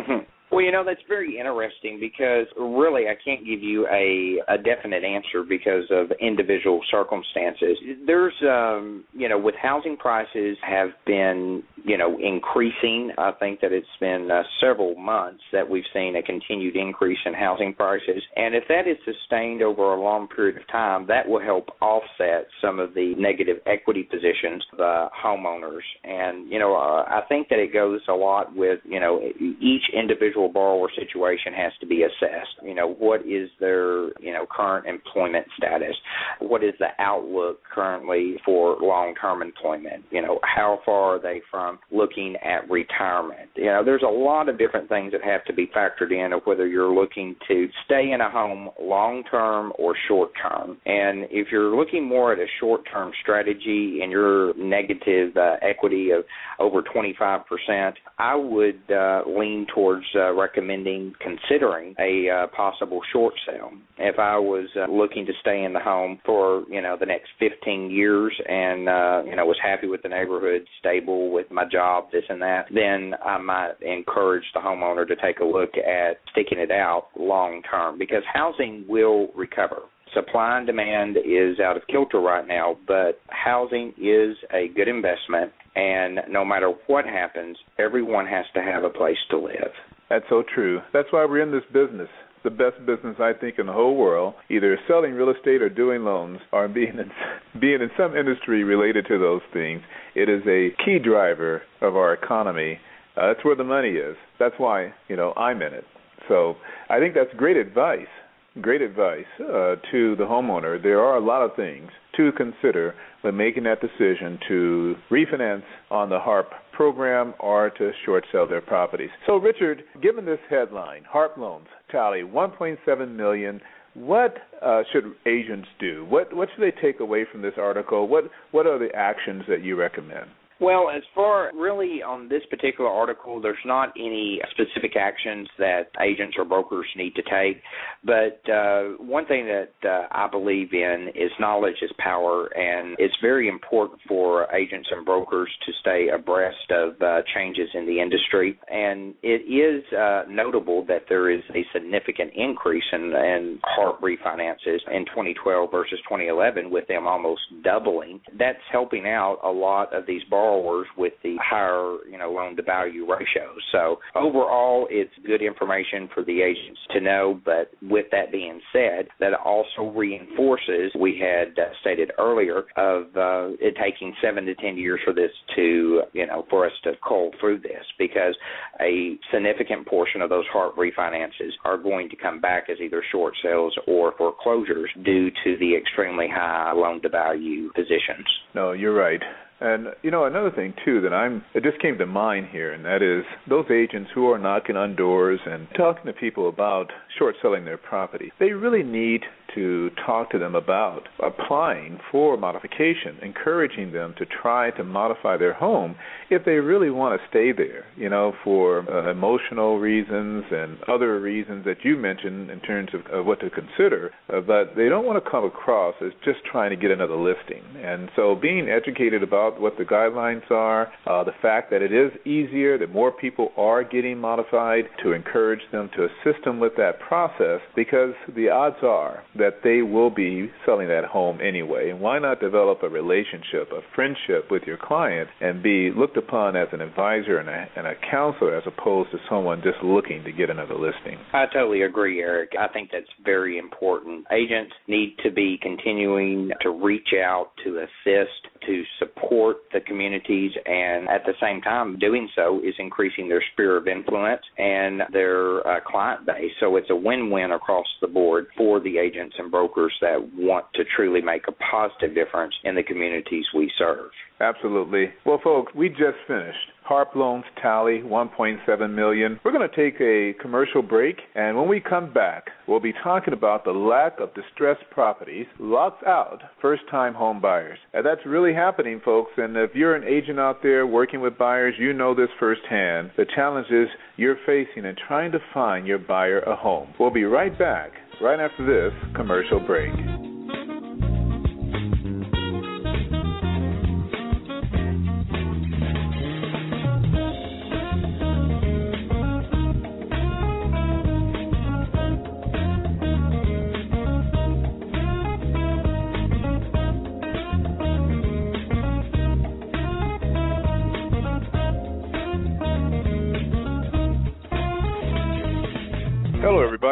Well, you know, that's very interesting because really I can't give you a, a definite answer because of individual circumstances. There's, um, you know, with housing prices have been, you know, increasing. I think that it's been uh, several months that we've seen a continued increase in housing prices. And if that is sustained over a long period of time, that will help offset some of the negative equity positions of uh, homeowners. And, you know, uh, I think that it goes a lot with, you know, each individual borrower situation has to be assessed. You know, what is their, you know, current employment status? What is the outlook currently for long-term employment? You know, how far are they from looking at retirement? You know, there's a lot of different things that have to be factored in of whether you're looking to stay in a home long-term or short-term. And if you're looking more at a short-term strategy and your negative uh, equity of over twenty-five percent, I would uh, lean towards uh, recommending considering a uh, possible short sale. If I was uh, looking to stay in the home for, you know, the next fifteen years and, uh, you know, was happy with the neighborhood, stable with my job, this and that, then I might encourage the homeowner to take a look at sticking it out long term because housing will recover. Supply and demand is out of kilter right now, but housing is a good investment, and no matter what happens, everyone has to have a place to live. That's so true. That's why we're in this business. The best business, I think, in the whole world, either selling real estate or doing loans or being in, being in some industry related to those things. It is a key driver of our economy. Uh, that's where the money is. That's why, you know, I'm in it. So I think that's great advice. Great advice uh, to the homeowner. There are a lot of things to consider when making that decision to refinance on the HARP program or to short sell their properties. So, Richard, given this headline, HARP loans tally one point seven million dollars, what uh, should agents do? What what should they take away from this article? What what are the actions that you recommend? Well, as far really on this particular article, there's not any specific actions that agents or brokers need to take. But uh, one thing that uh, I believe in is knowledge is power, and it's very important for agents and brokers to stay abreast of uh, changes in the industry. And it is uh, notable that there is a significant increase in, in HARP refinances in twenty twelve versus twenty eleven, with them almost doubling. That's helping out a lot of these borrowers with the higher, you know, loan-to-value ratios. So overall, it's good information for the agents to know. But with that being said, that also reinforces, we had uh, stated earlier, of uh, it taking seven to ten years for this to, you know, for us to cull through this, because a significant portion of those HARP refinances are going to come back as either short sales or foreclosures due to the extremely high loan-to-value positions. No, you're right. And, you know, another thing, too, that I'm, it just came to mind here, and that is those agents who are knocking on doors and talking to people about short selling their property, they really need to talk to them about applying for modification, encouraging them to try to modify their home if they really want to stay there, you know, for uh, emotional reasons and other reasons that you mentioned in terms of, of what to consider, uh, but they don't want to come across as just trying to get another listing. And so being educated about what the guidelines are, uh, the fact that it is easier, that more people are getting modified, to encourage them, to assist them with that process, because the odds are that they will be selling that home anyway. And why not develop a relationship, a friendship with your client, and be looked upon as an advisor and a, and a counselor as opposed to someone just looking to get another listing? I totally agree, Eric. I think that's very important. Agents need to be continuing to reach out, to assist, to support the communities, and at the same time, doing so is increasing their sphere of influence and their uh, client base. So it's a win-win across the board for the agents and brokers that want to truly make a positive difference in the communities we serve. Absolutely. Well, folks, we just finished. HARP loans tally one point seven million dollars. We're going to take a commercial break, and when we come back, we'll be talking about the lack of distressed properties locks out first-time home buyers. And that's really happening, folks, and if you're an agent out there working with buyers, you know this firsthand. The challenges you're facing in trying to find your buyer a home. We'll be right back right after this commercial break.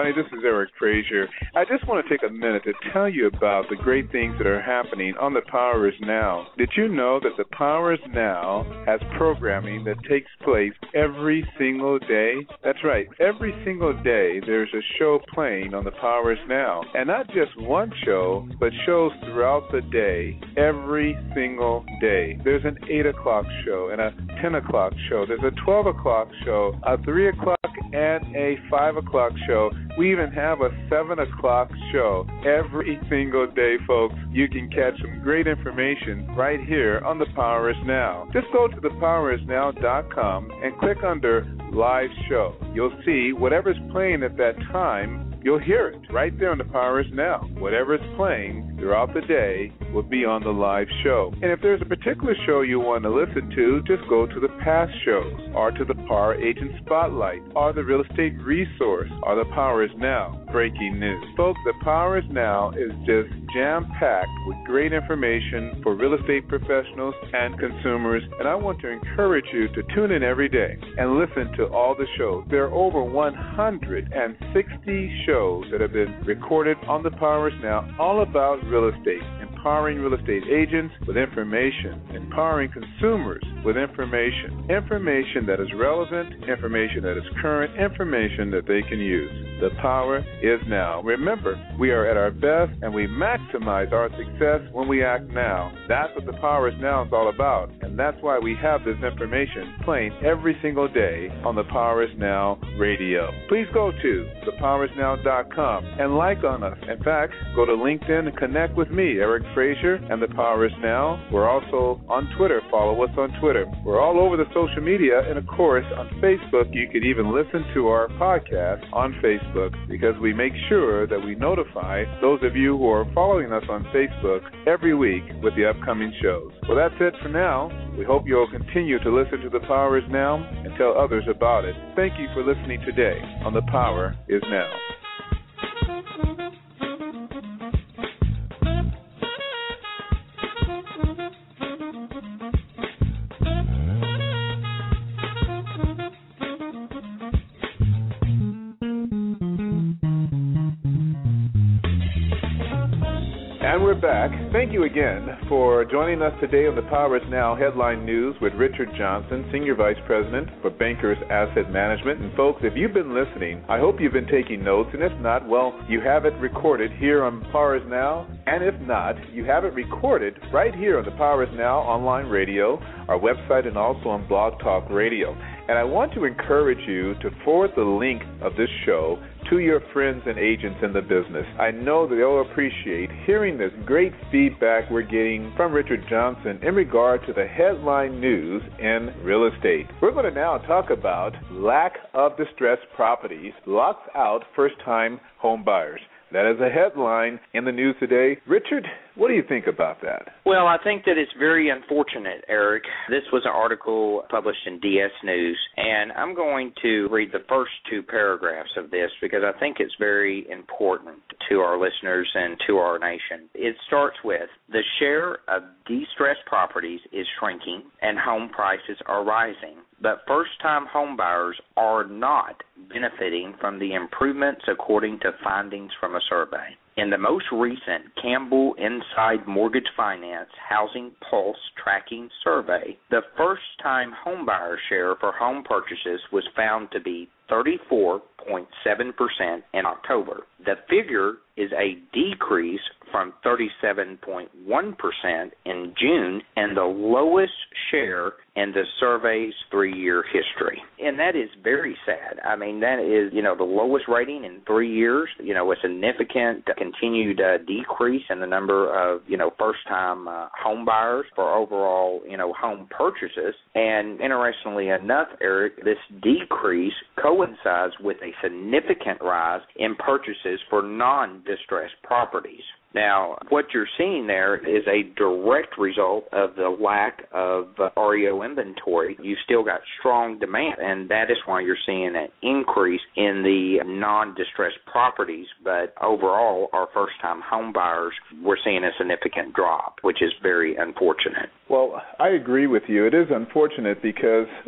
everybody. This is Eric Frazier. I just want to take a minute to tell you about the great things that are happening on the Power Is Now. Did you know that the Power Is Now has programming that takes place every single day? That's right. Every single day there's a show playing on the Power Is Now. And not just one show, but shows throughout the day, every single day. There's an eight o'clock show and a ten o'clock show. There's a twelve o'clock show, a three o'clock and a five o'clock show. We even have a seven o'clock show every single day, folks. You can catch some great information right here on The Power Is Now. Just go to the power is now dot com and click under Live Show. You'll see whatever's playing at that time. You'll hear it right there on The Power Is Now. Whatever is playing throughout the day will be on the live show. And if there's a particular show you want to listen to, just go to the past shows, or to the Power Agent Spotlight, or the Real Estate Resource, or The Power Is Now Breaking News. Folks, The Power Is Now is just jam-packed with great information for real estate professionals and consumers, and I want to encourage you to tune in every day and listen to all the shows. There are over one hundred sixty shows that have been recorded on The Power Is Now, all about real estate, empowering real estate agents with information, empowering consumers with information, information that is relevant, information that is current, information that they can use. The Power Is Now. Remember, we are at our best and we maximize our success when we act now. That's what The Power Is Now is all about, and that's why we have this information playing every single day on The Power Is Now radio. Please go to the power is now dot com and like on us. In fact, go to LinkedIn and connect with me, Eric Frazier, and The Power Is Now. We're also on Twitter. Follow us on Twitter. We're all over the social media, and of course, on Facebook, you can even listen to our podcast on Facebook, because we make sure that we notify those of you who are following us on Facebook every week with the upcoming shows. Well, that's it for now. We hope you'll continue to listen to The Power Is Now and tell others about it. Thank you for listening today on The Power Is Now. And we're back. Thank you again for joining us today on The Power Is Now Headline News with Richard Johnson, Senior Vice President for Bankers Asset Management. And folks, if you've been listening, I hope you've been taking notes. And if not, well, you have it recorded here on Power Is Now. And if not, you have it recorded right here on the Power Is Now online radio, our website, and also on Blog Talk Radio. And I want to encourage you to forward the link of this show to your friends and agents in the business. I know that they'll appreciate hearing this great feedback we're getting from Richard Johnson in regard to the headline news in real estate. We're going to now talk about lack of distressed properties locks out first-time home buyers. That is a headline in the news today. Richard, what do you think about that? Well, I think that it's very unfortunate, Eric. This was an article published in D S News, and I'm going to read the first two paragraphs of this because I think it's very important to our listeners and to our nation. It starts with, the share of distressed properties is shrinking and home prices are rising, but first-time home buyers are not benefiting from the improvements according to findings from a survey. In the most recent Campbell Inside Mortgage Finance Housing Pulse Tracking Survey, the first-time homebuyer share for home purchases was found to be thirty-four point seven percent in October. The figure is a decrease from thirty-seven point one percent in June and the lowest share in the survey's three-year history. And that is very sad. I mean, that is, you know, the lowest rating in three years, you know, a significant continued uh, decrease in the number of, you know, first-time uh, home buyers for overall, you know, home purchases. And interestingly enough, Eric, this decrease coincides with a significant rise in purchases for non-distressed properties. Now, what you're seeing there is a direct result of the lack of uh, R E O inventory. You've still got strong demand, and that is why you're seeing an increase in the non-distressed properties. But overall, our first-time home buyers, we're seeing a significant drop, which is very unfortunate. Well, I agree with you. It is unfortunate because we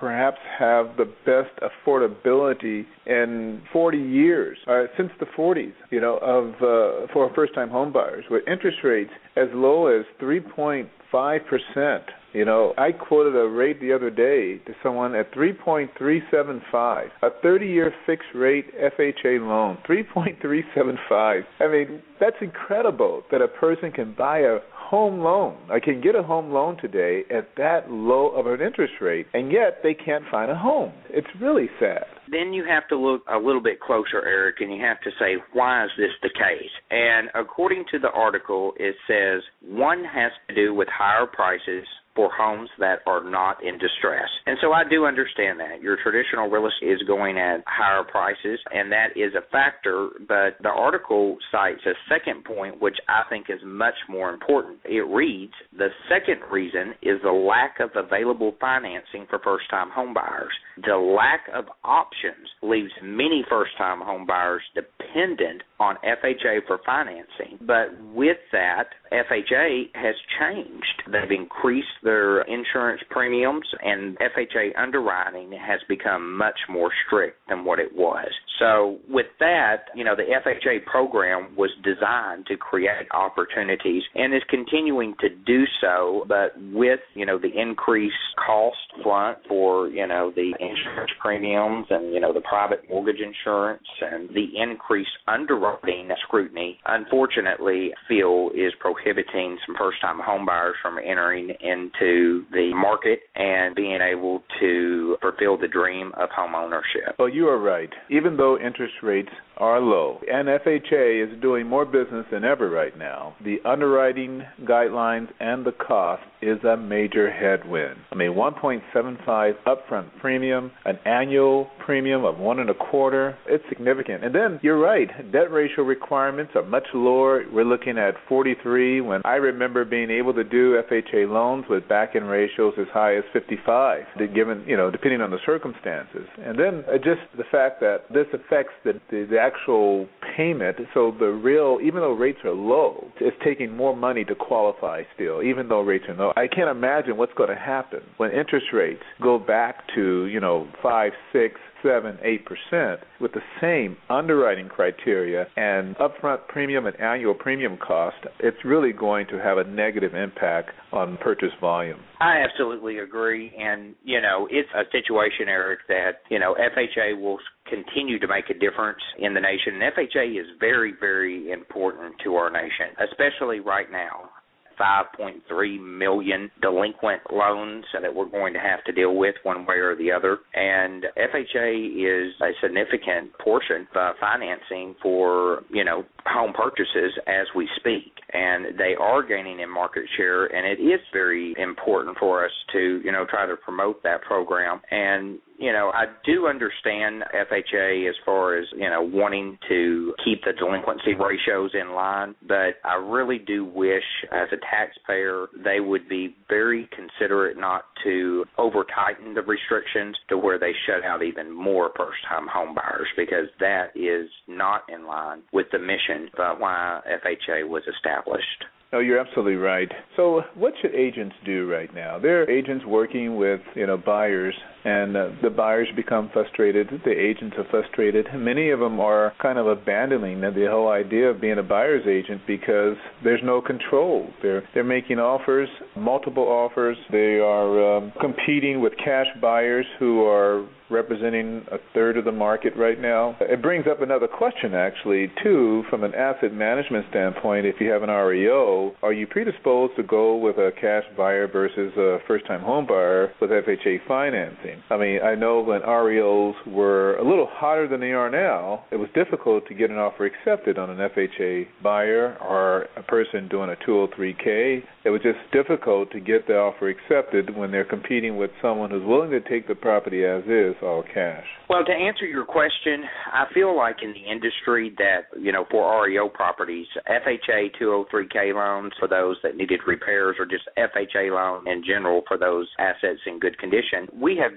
perhaps have the best affordability in forty years, uh, since the forties, you know, of uh, for first-time home buyers, with interest rates as low as three point five percent. You know, I quoted a rate the other day to someone at three point three seven five, a thirty-year fixed-rate F H A loan, three point three seven five. I mean, that's incredible that a person can buy a home loan. I can get a home loan today at that low of an interest rate, and yet they can't find a home. It's really sad. Then you have to look a little bit closer, Eric, and you have to say, why is this the case? And according to the article, it says one has to do with higher prices for homes that are not in distress. And so I do understand that. Your traditional real estate is going at higher prices, and that is a factor, but the article cites a second point, which I think is much more important. It reads, the second reason is the lack of available financing for first-time home buyers. The lack of options leaves many first-time home buyers dependent on F H A for financing. But with that, F H A has changed. They've increased their insurance premiums, and F H A underwriting has become much more strict than what it was. So with that, you know, the F H A program was designed to create opportunities and is continuing to do so, but with, you know, the increased cost front for, you know, the insurance premiums and, you know, the private mortgage insurance and the increased underwriting scrutiny, unfortunately, feel is prohibiting some first-time home buyers from entering into the market and being able to fulfill the dream of home ownership. Well, you are right. Even though interest rates are low, and F H A is doing more business than ever right now, the underwriting guidelines and the cost is a major headwind. I mean, one point seven five upfront premium, an annual premium of one and a quarter, it's significant. And then you're right, debt ratio requirements are much lower. We're looking at forty-three when I remember being able to do F H A loans with back-end ratios as high as fifty-five, given, you know, depending on the circumstances. And then uh, just the fact that this affects the, the, the actual payment, so the real, even though rates are low, it's taking more money to qualify still, even though rates are low. I can't imagine what's going to happen when interest rates go back to, you know, five, six, seven, eight percent with the same underwriting criteria and upfront premium and annual premium cost. It's really going to have a negative impact on purchase volume. I absolutely agree, and you know, it's a situation, Eric, that you know F H A will continue to make a difference in the nation. And F H A is very, very important to our nation, especially right now. five point three million delinquent loans that we're going to have to deal with one way or the other. And F H A is a significant portion of financing for, you know, home purchases as we speak. And they are gaining in market share, and it is very important for us to, you know, try to promote that program. And you know, I do understand F H A as far as, you know, wanting to keep the delinquency ratios in line, but I really do wish as a taxpayer they would be very considerate not to over-tighten the restrictions to where they shut out even more first-time home buyers, because that is not in line with the mission of why F H A was established. No, you're absolutely right. So what should agents do right now? There are agents working with, you know, buyers, and uh, the buyers become frustrated. The agents are frustrated. Many of them are kind of abandoning the whole idea of being a buyer's agent because there's no control. They're they're making offers, multiple offers. They are um, competing with cash buyers who are representing a third of the market right now. It brings up another question, actually, too, from an asset management standpoint. If you have an R E O, are you predisposed to go with a cash buyer versus a first-time home buyer with F H A financing? I mean, I know when R E Os were a little hotter than they are now, it was difficult to get an offer accepted on an F H A buyer or a person doing a two oh three K. It was just difficult to get the offer accepted when they're competing with someone who's willing to take the property as is, all cash. Well, to answer your question, I feel like in the industry that, you know, for R E O properties, F H A two oh three K loans for those that needed repairs or just F H A loan in general for those assets in good condition, we have been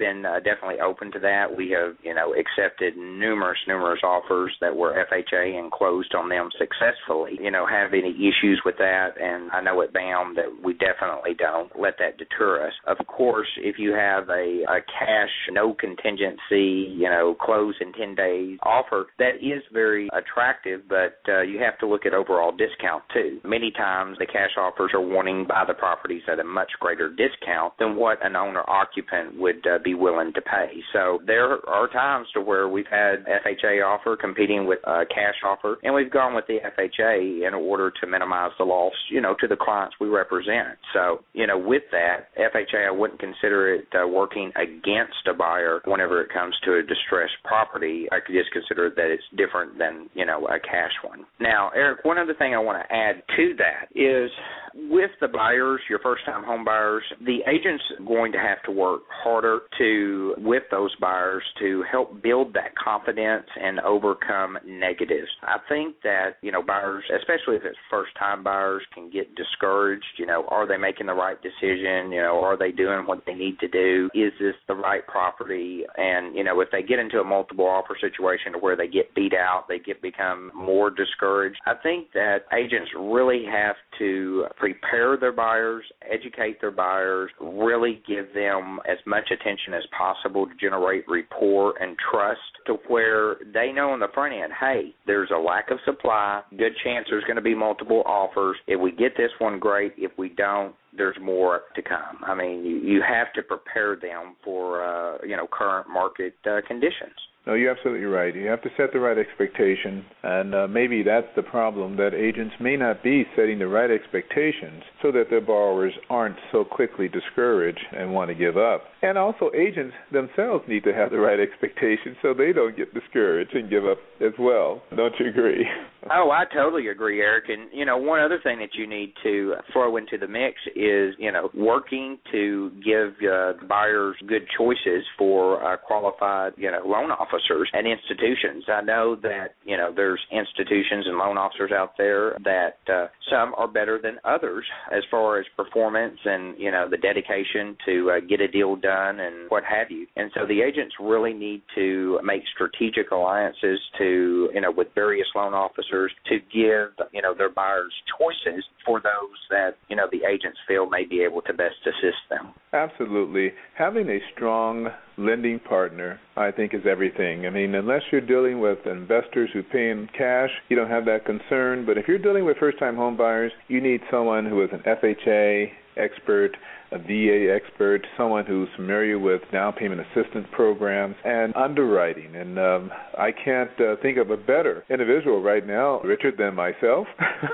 been uh, definitely open to that. We have, you know, accepted numerous, numerous offers that were F H A and closed on them successfully. You know, have any issues with that, and I know at B A M that we definitely don't let that deter us. Of course, if you have a, a cash, no contingency, you know, close in ten days offer, that is very attractive, but uh, you have to look at overall discount too. Many times the cash offers are wanting to buy the properties at a much greater discount than what an owner-occupant would uh, be willing to pay. So there are times to where we've had F H A offer competing with a cash offer, and we've gone with the F H A in order to minimize the loss, you know, to the clients we represent. So, you know, with that, F H A, I wouldn't consider it uh, working against a buyer whenever it comes to a distressed property. I could just consider that it's different than, you know, a cash one. Now, Eric, one other thing I want to add to that is with the buyers, your first-time home buyers, the agent's going to have to work harder to, with those buyers, to help build that confidence and overcome negatives. I think that, you know, buyers, especially if it's first-time buyers, can get discouraged. You know, are they making the right decision? You know, are they doing what they need to do? Is this the right property? And, you know, if they get into a multiple offer situation where they get beat out, they get become more discouraged. I think that agents really have to prepare their buyers, educate their buyers, really give them as much attention as possible to generate rapport and trust to where they know on the front end, hey, there's a lack of supply, good chance there's going to be multiple offers. If we get this one, great. If we don't, there's more to come. I mean, you, you have to prepare them for, uh, you know, current market uh, conditions. No, you're absolutely right. You have to set the right expectation, and uh, maybe that's the problem, that agents may not be setting the right expectations so that their borrowers aren't so quickly discouraged and want to give up. And also agents themselves need to have the right expectations so they don't get discouraged and give up as well. Don't you agree? Oh, I totally agree, Eric. And, you know, one other thing that you need to throw into the mix is, you know, working to give uh, buyers good choices for uh, qualified, you know, loan officers. Officers and institutions. I know that, you know, there's institutions and loan officers out there that uh, some are better than others as far as performance and, you know, the dedication to uh, get a deal done and what have you. And so the agents really need to make strategic alliances to, you know, with various loan officers to give, you know, their buyers choices for those that, you know, the agents feel may be able to best assist them. Absolutely. Having a strong lending partner, I think, is everything. I mean, unless you're dealing with investors who pay in cash, you don't have that concern. But if you're dealing with first-time home buyers, you need someone who is an F H A expert, a V A expert, someone who's familiar with down payment assistance programs and underwriting. And um, I can't uh, think of a better individual right now, Richard, than myself.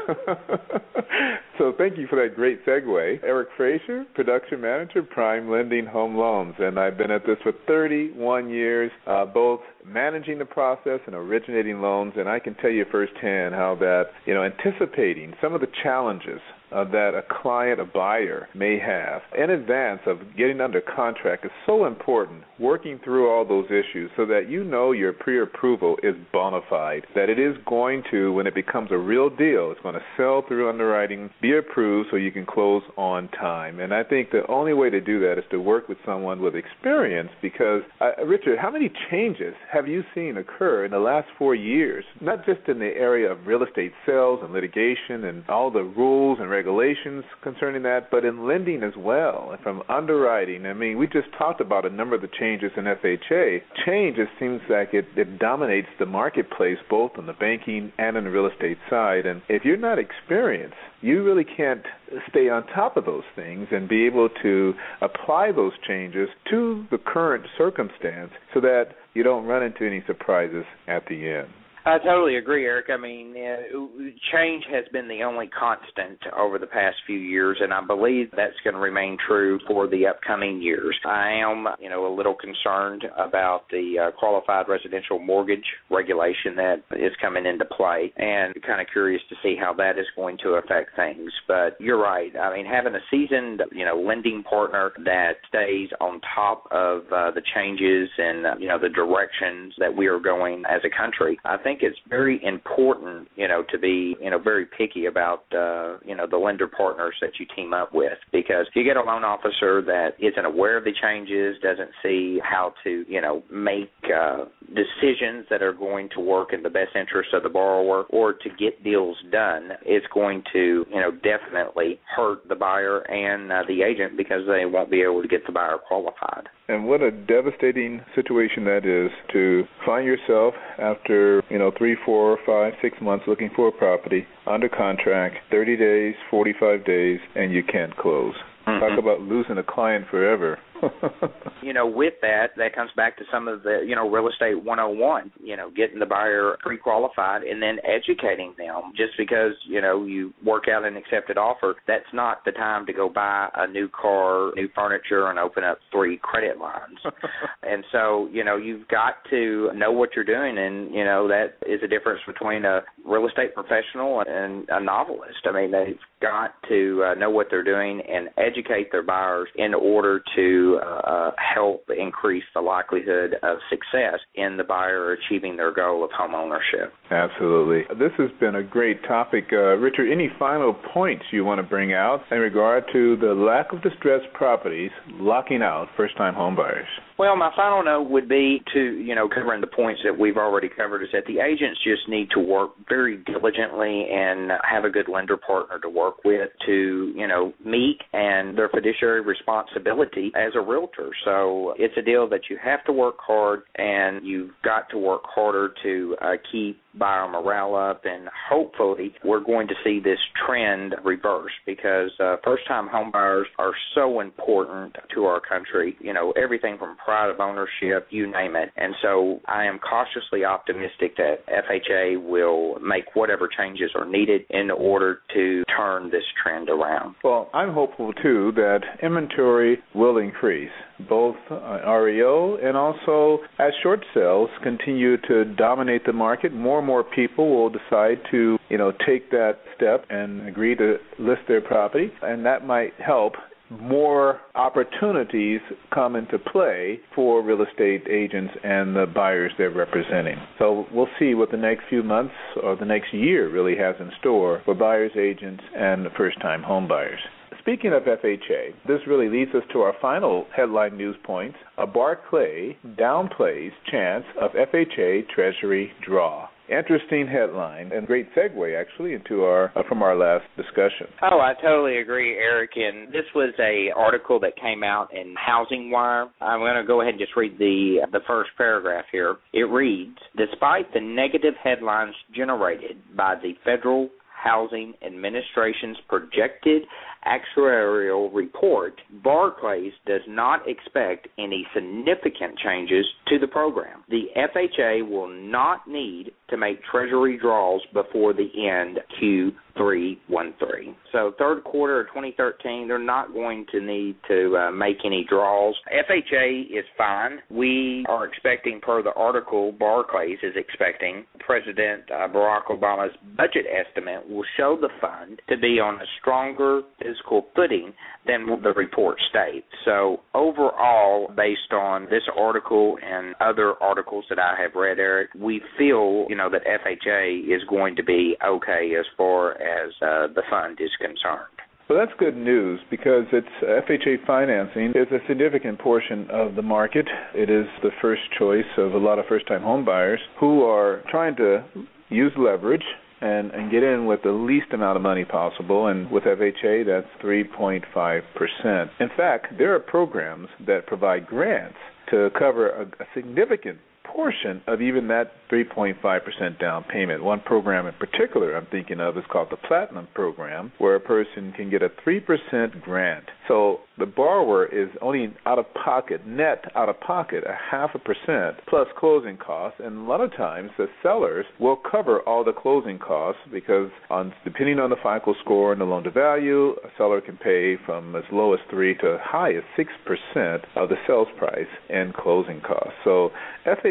So thank you for that great segue. Eric Frazier, Production Manager, Prime Lending Home Loans. And I've been at this for thirty-one years, uh, both managing the process and originating loans. And I can tell you firsthand how that, you know, anticipating some of the challenges Uh, that a client, a buyer, may have in advance of getting under contract is so important, working through all those issues so that you know your pre-approval is bona fide, that it is going to, when it becomes a real deal, it's going to sell through underwriting, be approved so you can close on time. And I think the only way to do that is to work with someone with experience because, uh, Richard, how many changes have you seen occur in the last four years, not just in the area of real estate sales and litigation and all the rules and regulations, regulations concerning that, but in lending as well, and from underwriting. I mean, we just talked about a number of the changes in F H A. Change, it seems like it, it dominates the marketplace, both on the banking and on the real estate side. And if you're not experienced, you really can't stay on top of those things and be able to apply those changes to the current circumstance so that you don't run into any surprises at the end. I totally agree, Eric. I mean, uh, change has been the only constant over the past few years, and I believe that's going to remain true for the upcoming years. I am, you know, a little concerned about the uh, qualified residential mortgage regulation that is coming into play, and kind of curious to see how that is going to affect things. But you're right. I mean, having a seasoned, you know, lending partner that stays on top of uh, the changes and, uh, you know, the directions that we are going as a country, I think think it's very important, you know, to be, you know, very picky about, uh, you know, the lender partners that you team up with, because if you get a loan officer that isn't aware of the changes, doesn't see how to, you know, make uh, decisions that are going to work in the best interest of the borrower or to get deals done, it's going to, you know, definitely hurt the buyer and uh, the agent because they won't be able to get the buyer qualified. And what a devastating situation that is to find yourself after, you know, three, four, five, six months looking for a property, under contract, thirty days, forty-five days, and you can't close. Mm-hmm. Talk about losing a client forever. You know, with that, that comes back to some of the, you know, real estate one oh one, you know, getting the buyer pre-qualified and then educating them. Just because, you know, you work out an accepted offer, that's not the time to go buy a new car, new furniture, and open up three credit lines. And so, you know, you've got to know what you're doing, and, you know, that is a difference between a real estate professional and a novelist. I mean, they've got to uh, know what they're doing and educate their buyers in order to Uh, help increase the likelihood of success in the buyer achieving their goal of home ownership. Absolutely. This has been a great topic. Uh, Richard, any final points you want to bring out in regard to the lack of distressed properties locking out first-time home buyers? Well, my final note would be to, you know, covering the points that we've already covered, is that the agents just need to work very diligently and have a good lender partner to work with to, you know, meet and their fiduciary responsibility as a realtor. So it's a deal that you have to work hard, and you've got to work harder to uh, keep buyer morale up, and hopefully we're going to see this trend reverse, because uh, first-time home buyers are so important to our country, you know, everything from pride of ownership, you name it. And so I am cautiously optimistic that F H A will make whatever changes are needed in order to turn this trend around. Well, I'm hopeful, too, that inventory will increase, both uh, R E O and also as short sales continue to dominate the market. More and more people will decide to, you know, take that step and agree to list their property, and that might help more opportunities come into play for real estate agents and the buyers they're representing. So we'll see what the next few months or the next year really has in store for buyers, agents, and first-time home buyers. Speaking of F H A, this really leads us to our final headline news points. A Barclay downplays chance of F H A Treasury draw. Interesting headline and great segue, actually, into our uh, from our last discussion. Oh, I totally agree, Eric. And this was a article that came out in Housing Wire. I'm going to go ahead and just read the the first paragraph here. It reads, despite the negative headlines generated by the Federal Housing Administration's projected actuarial report, Barclays does not expect any significant changes to the program. The F H A will not need to make Treasury draws before the end of Q three thirteen. So third quarter of twenty thirteen, they're not going to need to uh, make any draws. F H A is fine. We are expecting, per the article, Barclays is expecting President uh, Barack Obama's budget estimate will show the fund to be on a stronger fiscal footing than the report states. So overall, based on this article and other articles that I have read, Eric, we feel, you know, that F H A is going to be okay as far as uh, the fund is concerned. Well, that's good news, because it's F H A financing is a significant portion of the market. It is the first choice of a lot of first-time home buyers who are trying to use leverage and, and get in with the least amount of money possible. And with F H A, that's three point five percent. In fact, there are programs that provide grants to cover a, a significant portion of even that three point five percent down payment. One program in particular I'm thinking of is called the Platinum Program, where a person can get a three percent grant. So the borrower is only out of pocket, net out of pocket, a half a percent plus closing costs, and a lot of times the sellers will cover all the closing costs, because on depending on the FICO score and the loan to value, a seller can pay from as low as three to as high as six percent of the sales price and closing costs. So F H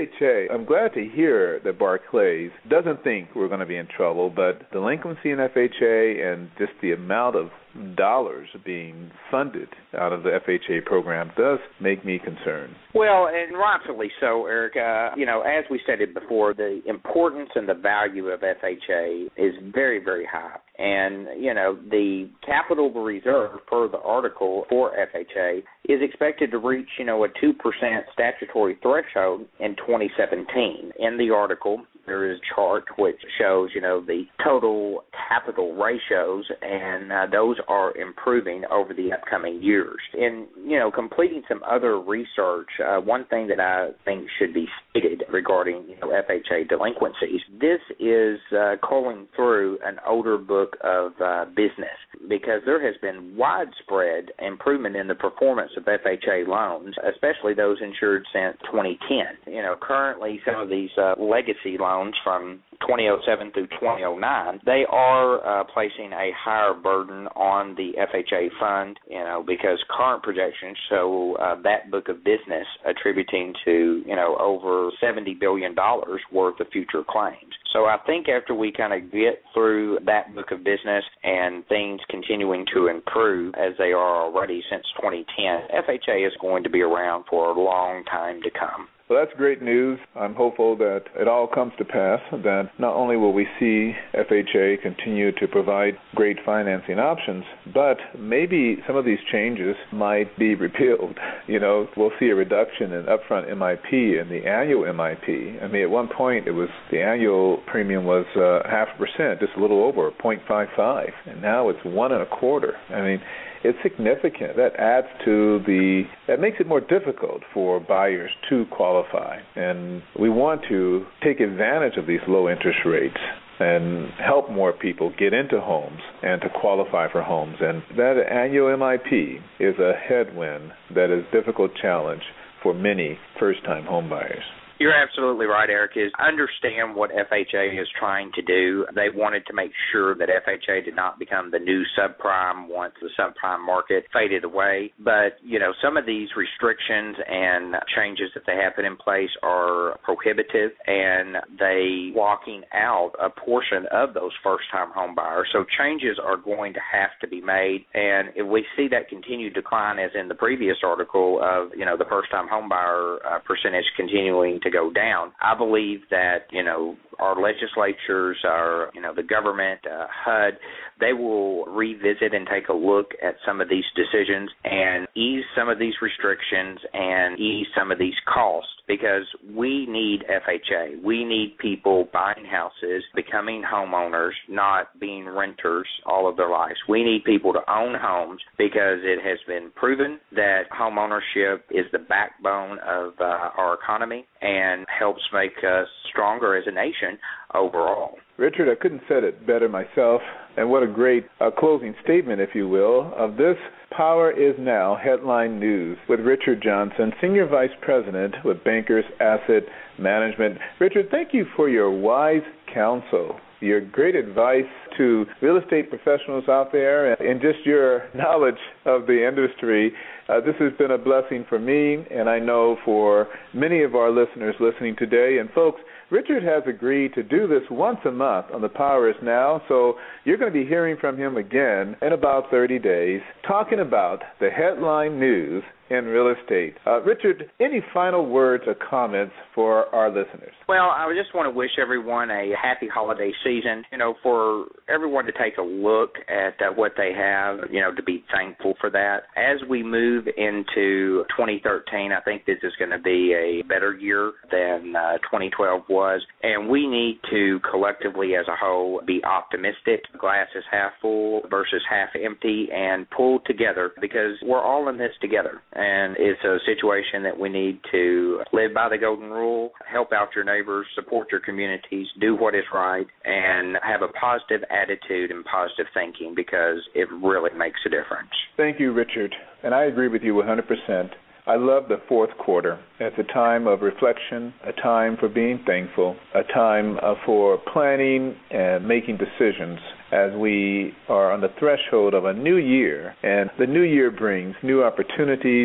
H A, I'm glad to hear that Barclays doesn't think we're going to be in trouble, but delinquency in F H A and just the amount of dollars being funded out of the F H A program does make me concerned. Well, and rightfully so, Eric. Uh, you know, as we stated before, the importance and the value of F H A is very, very high. And, you know, the capital reserve per the article for F H A is expected to reach, you know, a two percent statutory threshold in twenty seventeen. In the article, there is a chart which shows, you know, the total capital ratios, and uh, those are improving over the upcoming years. In, you know, completing some other research, uh, one thing that I think should be stated regarding, you know, F H A delinquencies, this is uh, culling through an older book of uh, business, because there has been widespread improvement in the performance of F H A loans, especially those insured since twenty ten. You know, currently some of these uh, legacy loans from twenty oh seven through twenty oh nine, they are uh, placing a higher burden on the F H A fund, you know, because current projections show uh, that book of business attributing to, you know, over seventy billion dollars worth of future claims. So I think after we kind of get through that book of business and things continuing to improve as they are already since twenty ten, F H A is going to be around for a long time to come. Well, that's great news. I'm hopeful that it all comes to pass, that not only will we see F H A continue to provide great financing options, but maybe some of these changes might be repealed. You know, we'll see a reduction in upfront M I P and the annual M I P. I mean, at one point, it was the annual premium was uh, half a percent, just a little over zero point five five, and now it's one and a quarter. I mean, it's significant. That adds to the, that makes it more difficult for buyers to qualify. And we want to take advantage of these low interest rates and help more people get into homes and to qualify for homes. And that annual M I P is a headwind that is a difficult challenge for many first-time home buyers. You're absolutely right, Eric. Is understand what F H A is trying to do. They wanted to make sure that F H A did not become the new subprime once the subprime market faded away. But, you know, some of these restrictions and changes that they have put in place are prohibitive, and they walking out a portion of those first-time home buyers. So changes are going to have to be made. And if we see that continued decline, as in the previous article of, you know, the first-time home buyer uh, percentage continuing to go down, I believe that, you know, our legislatures, our, you know, the government, uh, H U D, they will revisit and take a look at some of these decisions and ease some of these restrictions and ease some of these costs, because we need F H A. We need people buying houses, becoming homeowners, not being renters all of their lives. We need people to own homes, because it has been proven that home ownership is the backbone of uh, our economy and helps make us stronger as a nation overall. Richard, I couldn't have said it better myself. And what a great uh, closing statement, if you will, of this Power is Now Headline News with Richard Johnson, Senior Vice President with Bankers Asset Management. Richard, thank you for your wise counsel, your great advice to real estate professionals out there, and just your knowledge of the industry. Uh, this has been a blessing for me, and I know for many of our listeners listening today. And folks, Richard has agreed to do this once a month on The Power Is Now, so you're going to be hearing from him again in about thirty days, talking about the headline news in real estate. Uh, Richard, any final words or comments for our listeners? Well, I just want to wish everyone a happy holiday season, you know, for everyone to take a look at uh, what they have, you know, to be thankful for that. As we move into twenty thirteen, I think this is going to be a better year than uh, twenty twelve was, and we need to collectively as a whole be optimistic. The glass is half full versus half empty, and pull together, because we're all in this together. And it's a situation that we need to live by the golden rule, help out your neighbors, support your communities, do what is right, and have a positive attitude and positive thinking, because it really makes a difference. Thank you, Richard. And I agree with you one hundred percent. I love the fourth quarter. It's a time of reflection, a time for being thankful, a time uh, for planning and making decisions as we are on the threshold of a new year. And the new year brings new opportunities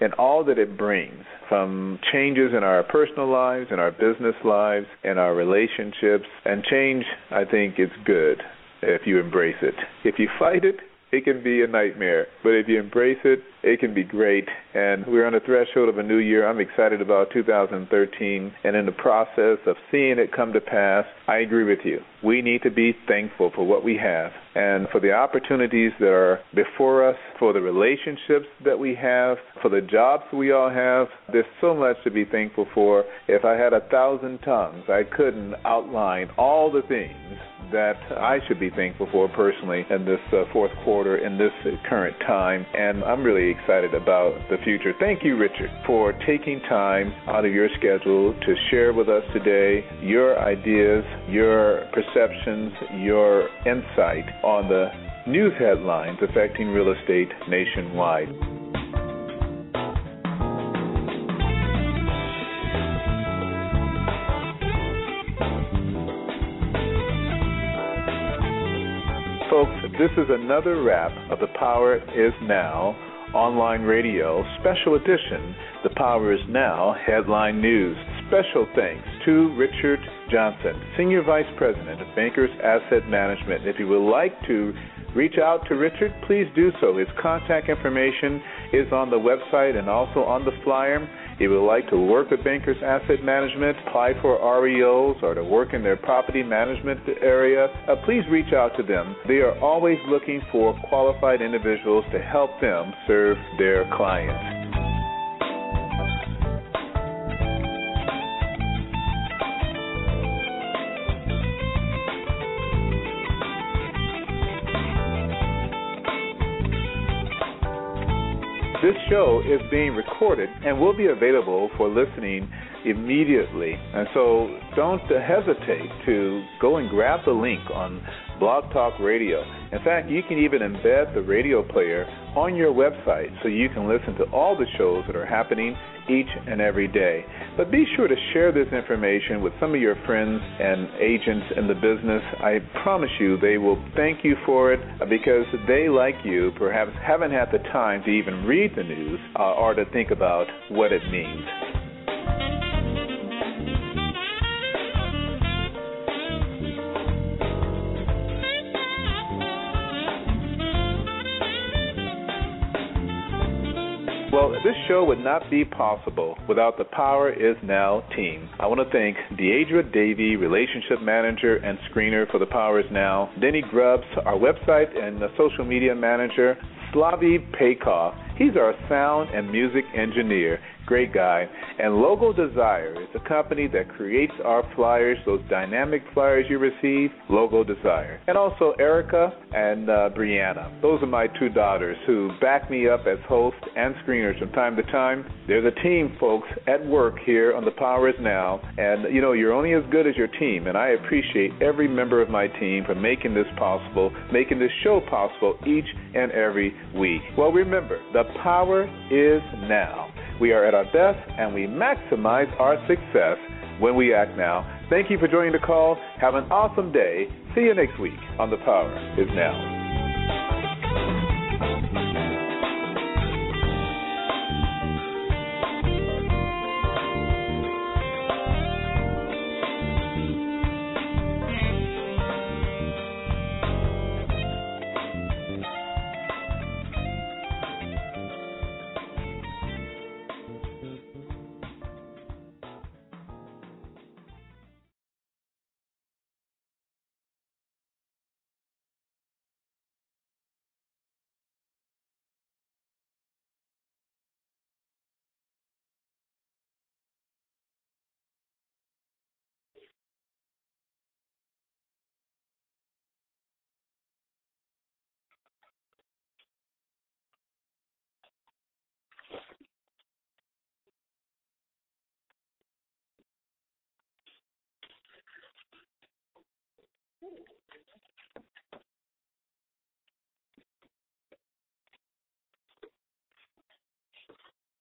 and all that it brings, from changes in our personal lives, in our business lives, in our relationships. And change, I think, is good if you embrace it. If you fight it, it can be a nightmare. But if you embrace it, it can be great. And we're on the threshold of a new year. I'm excited about two thousand thirteen. And in the process of seeing it come to pass, I agree with you. We need to be thankful for what we have and for the opportunities that are before us, for the relationships that we have, for the jobs we all have. There's so much to be thankful for. If I had a thousand tongues, I couldn't outline all the things that I should be thankful for personally in this uh, fourth quarter, in this uh, current time, and I'm really excited about the future. Thank you, Richard, for taking time out of your schedule to share with us today your ideas, your perceptions, your insight on the news headlines affecting real estate nationwide. Folks, this is another wrap of The Power is Now online radio special edition, The Power is Now headline news. Special thanks to Richard Johnson, Senior Vice President of Bankers Asset Management. If you would like to reach out to Richard, please do so. His contact information is on the website and also on the flyer. If you would like to work with Bankers Asset Management, apply for R E Os, or to work in their property management area, uh, please reach out to them. They are always looking for qualified individuals to help them serve their clients. This show is being recorded and will be available for listening immediately. And so don't hesitate to go and grab the link on Blog Talk Radio. In fact, you can even embed the radio player on your website so you can listen to all the shows that are happening each and every day. But be sure to share this information with some of your friends and agents in the business. I promise you they will thank you for it because they, like you, perhaps haven't had the time to even read the news uh, or to think about what it means. Well, this show would not be possible without the Power Is Now team. I want to thank Deidre Davey, Relationship Manager and Screener for the Power Is Now, Denny Grubbs, our website and the social media manager, Slavi Peykov, he's our sound and music engineer, great guy, and Logo Desire is a company that creates our flyers, those dynamic flyers you receive, Logo Desire. And also Erica and uh, Brianna. Those are my two daughters who back me up as host and screeners from time to time. They're the team, folks, at work here on The Power Is Now. And, you know, you're only as good as your team, and I appreciate every member of my team for making this possible, making this show possible each and every week. Well, remember, the power is now. We are at our best, and we maximize our success when we act now. Thank you for joining the call. Have an awesome day. See you next week on The Power Is Now.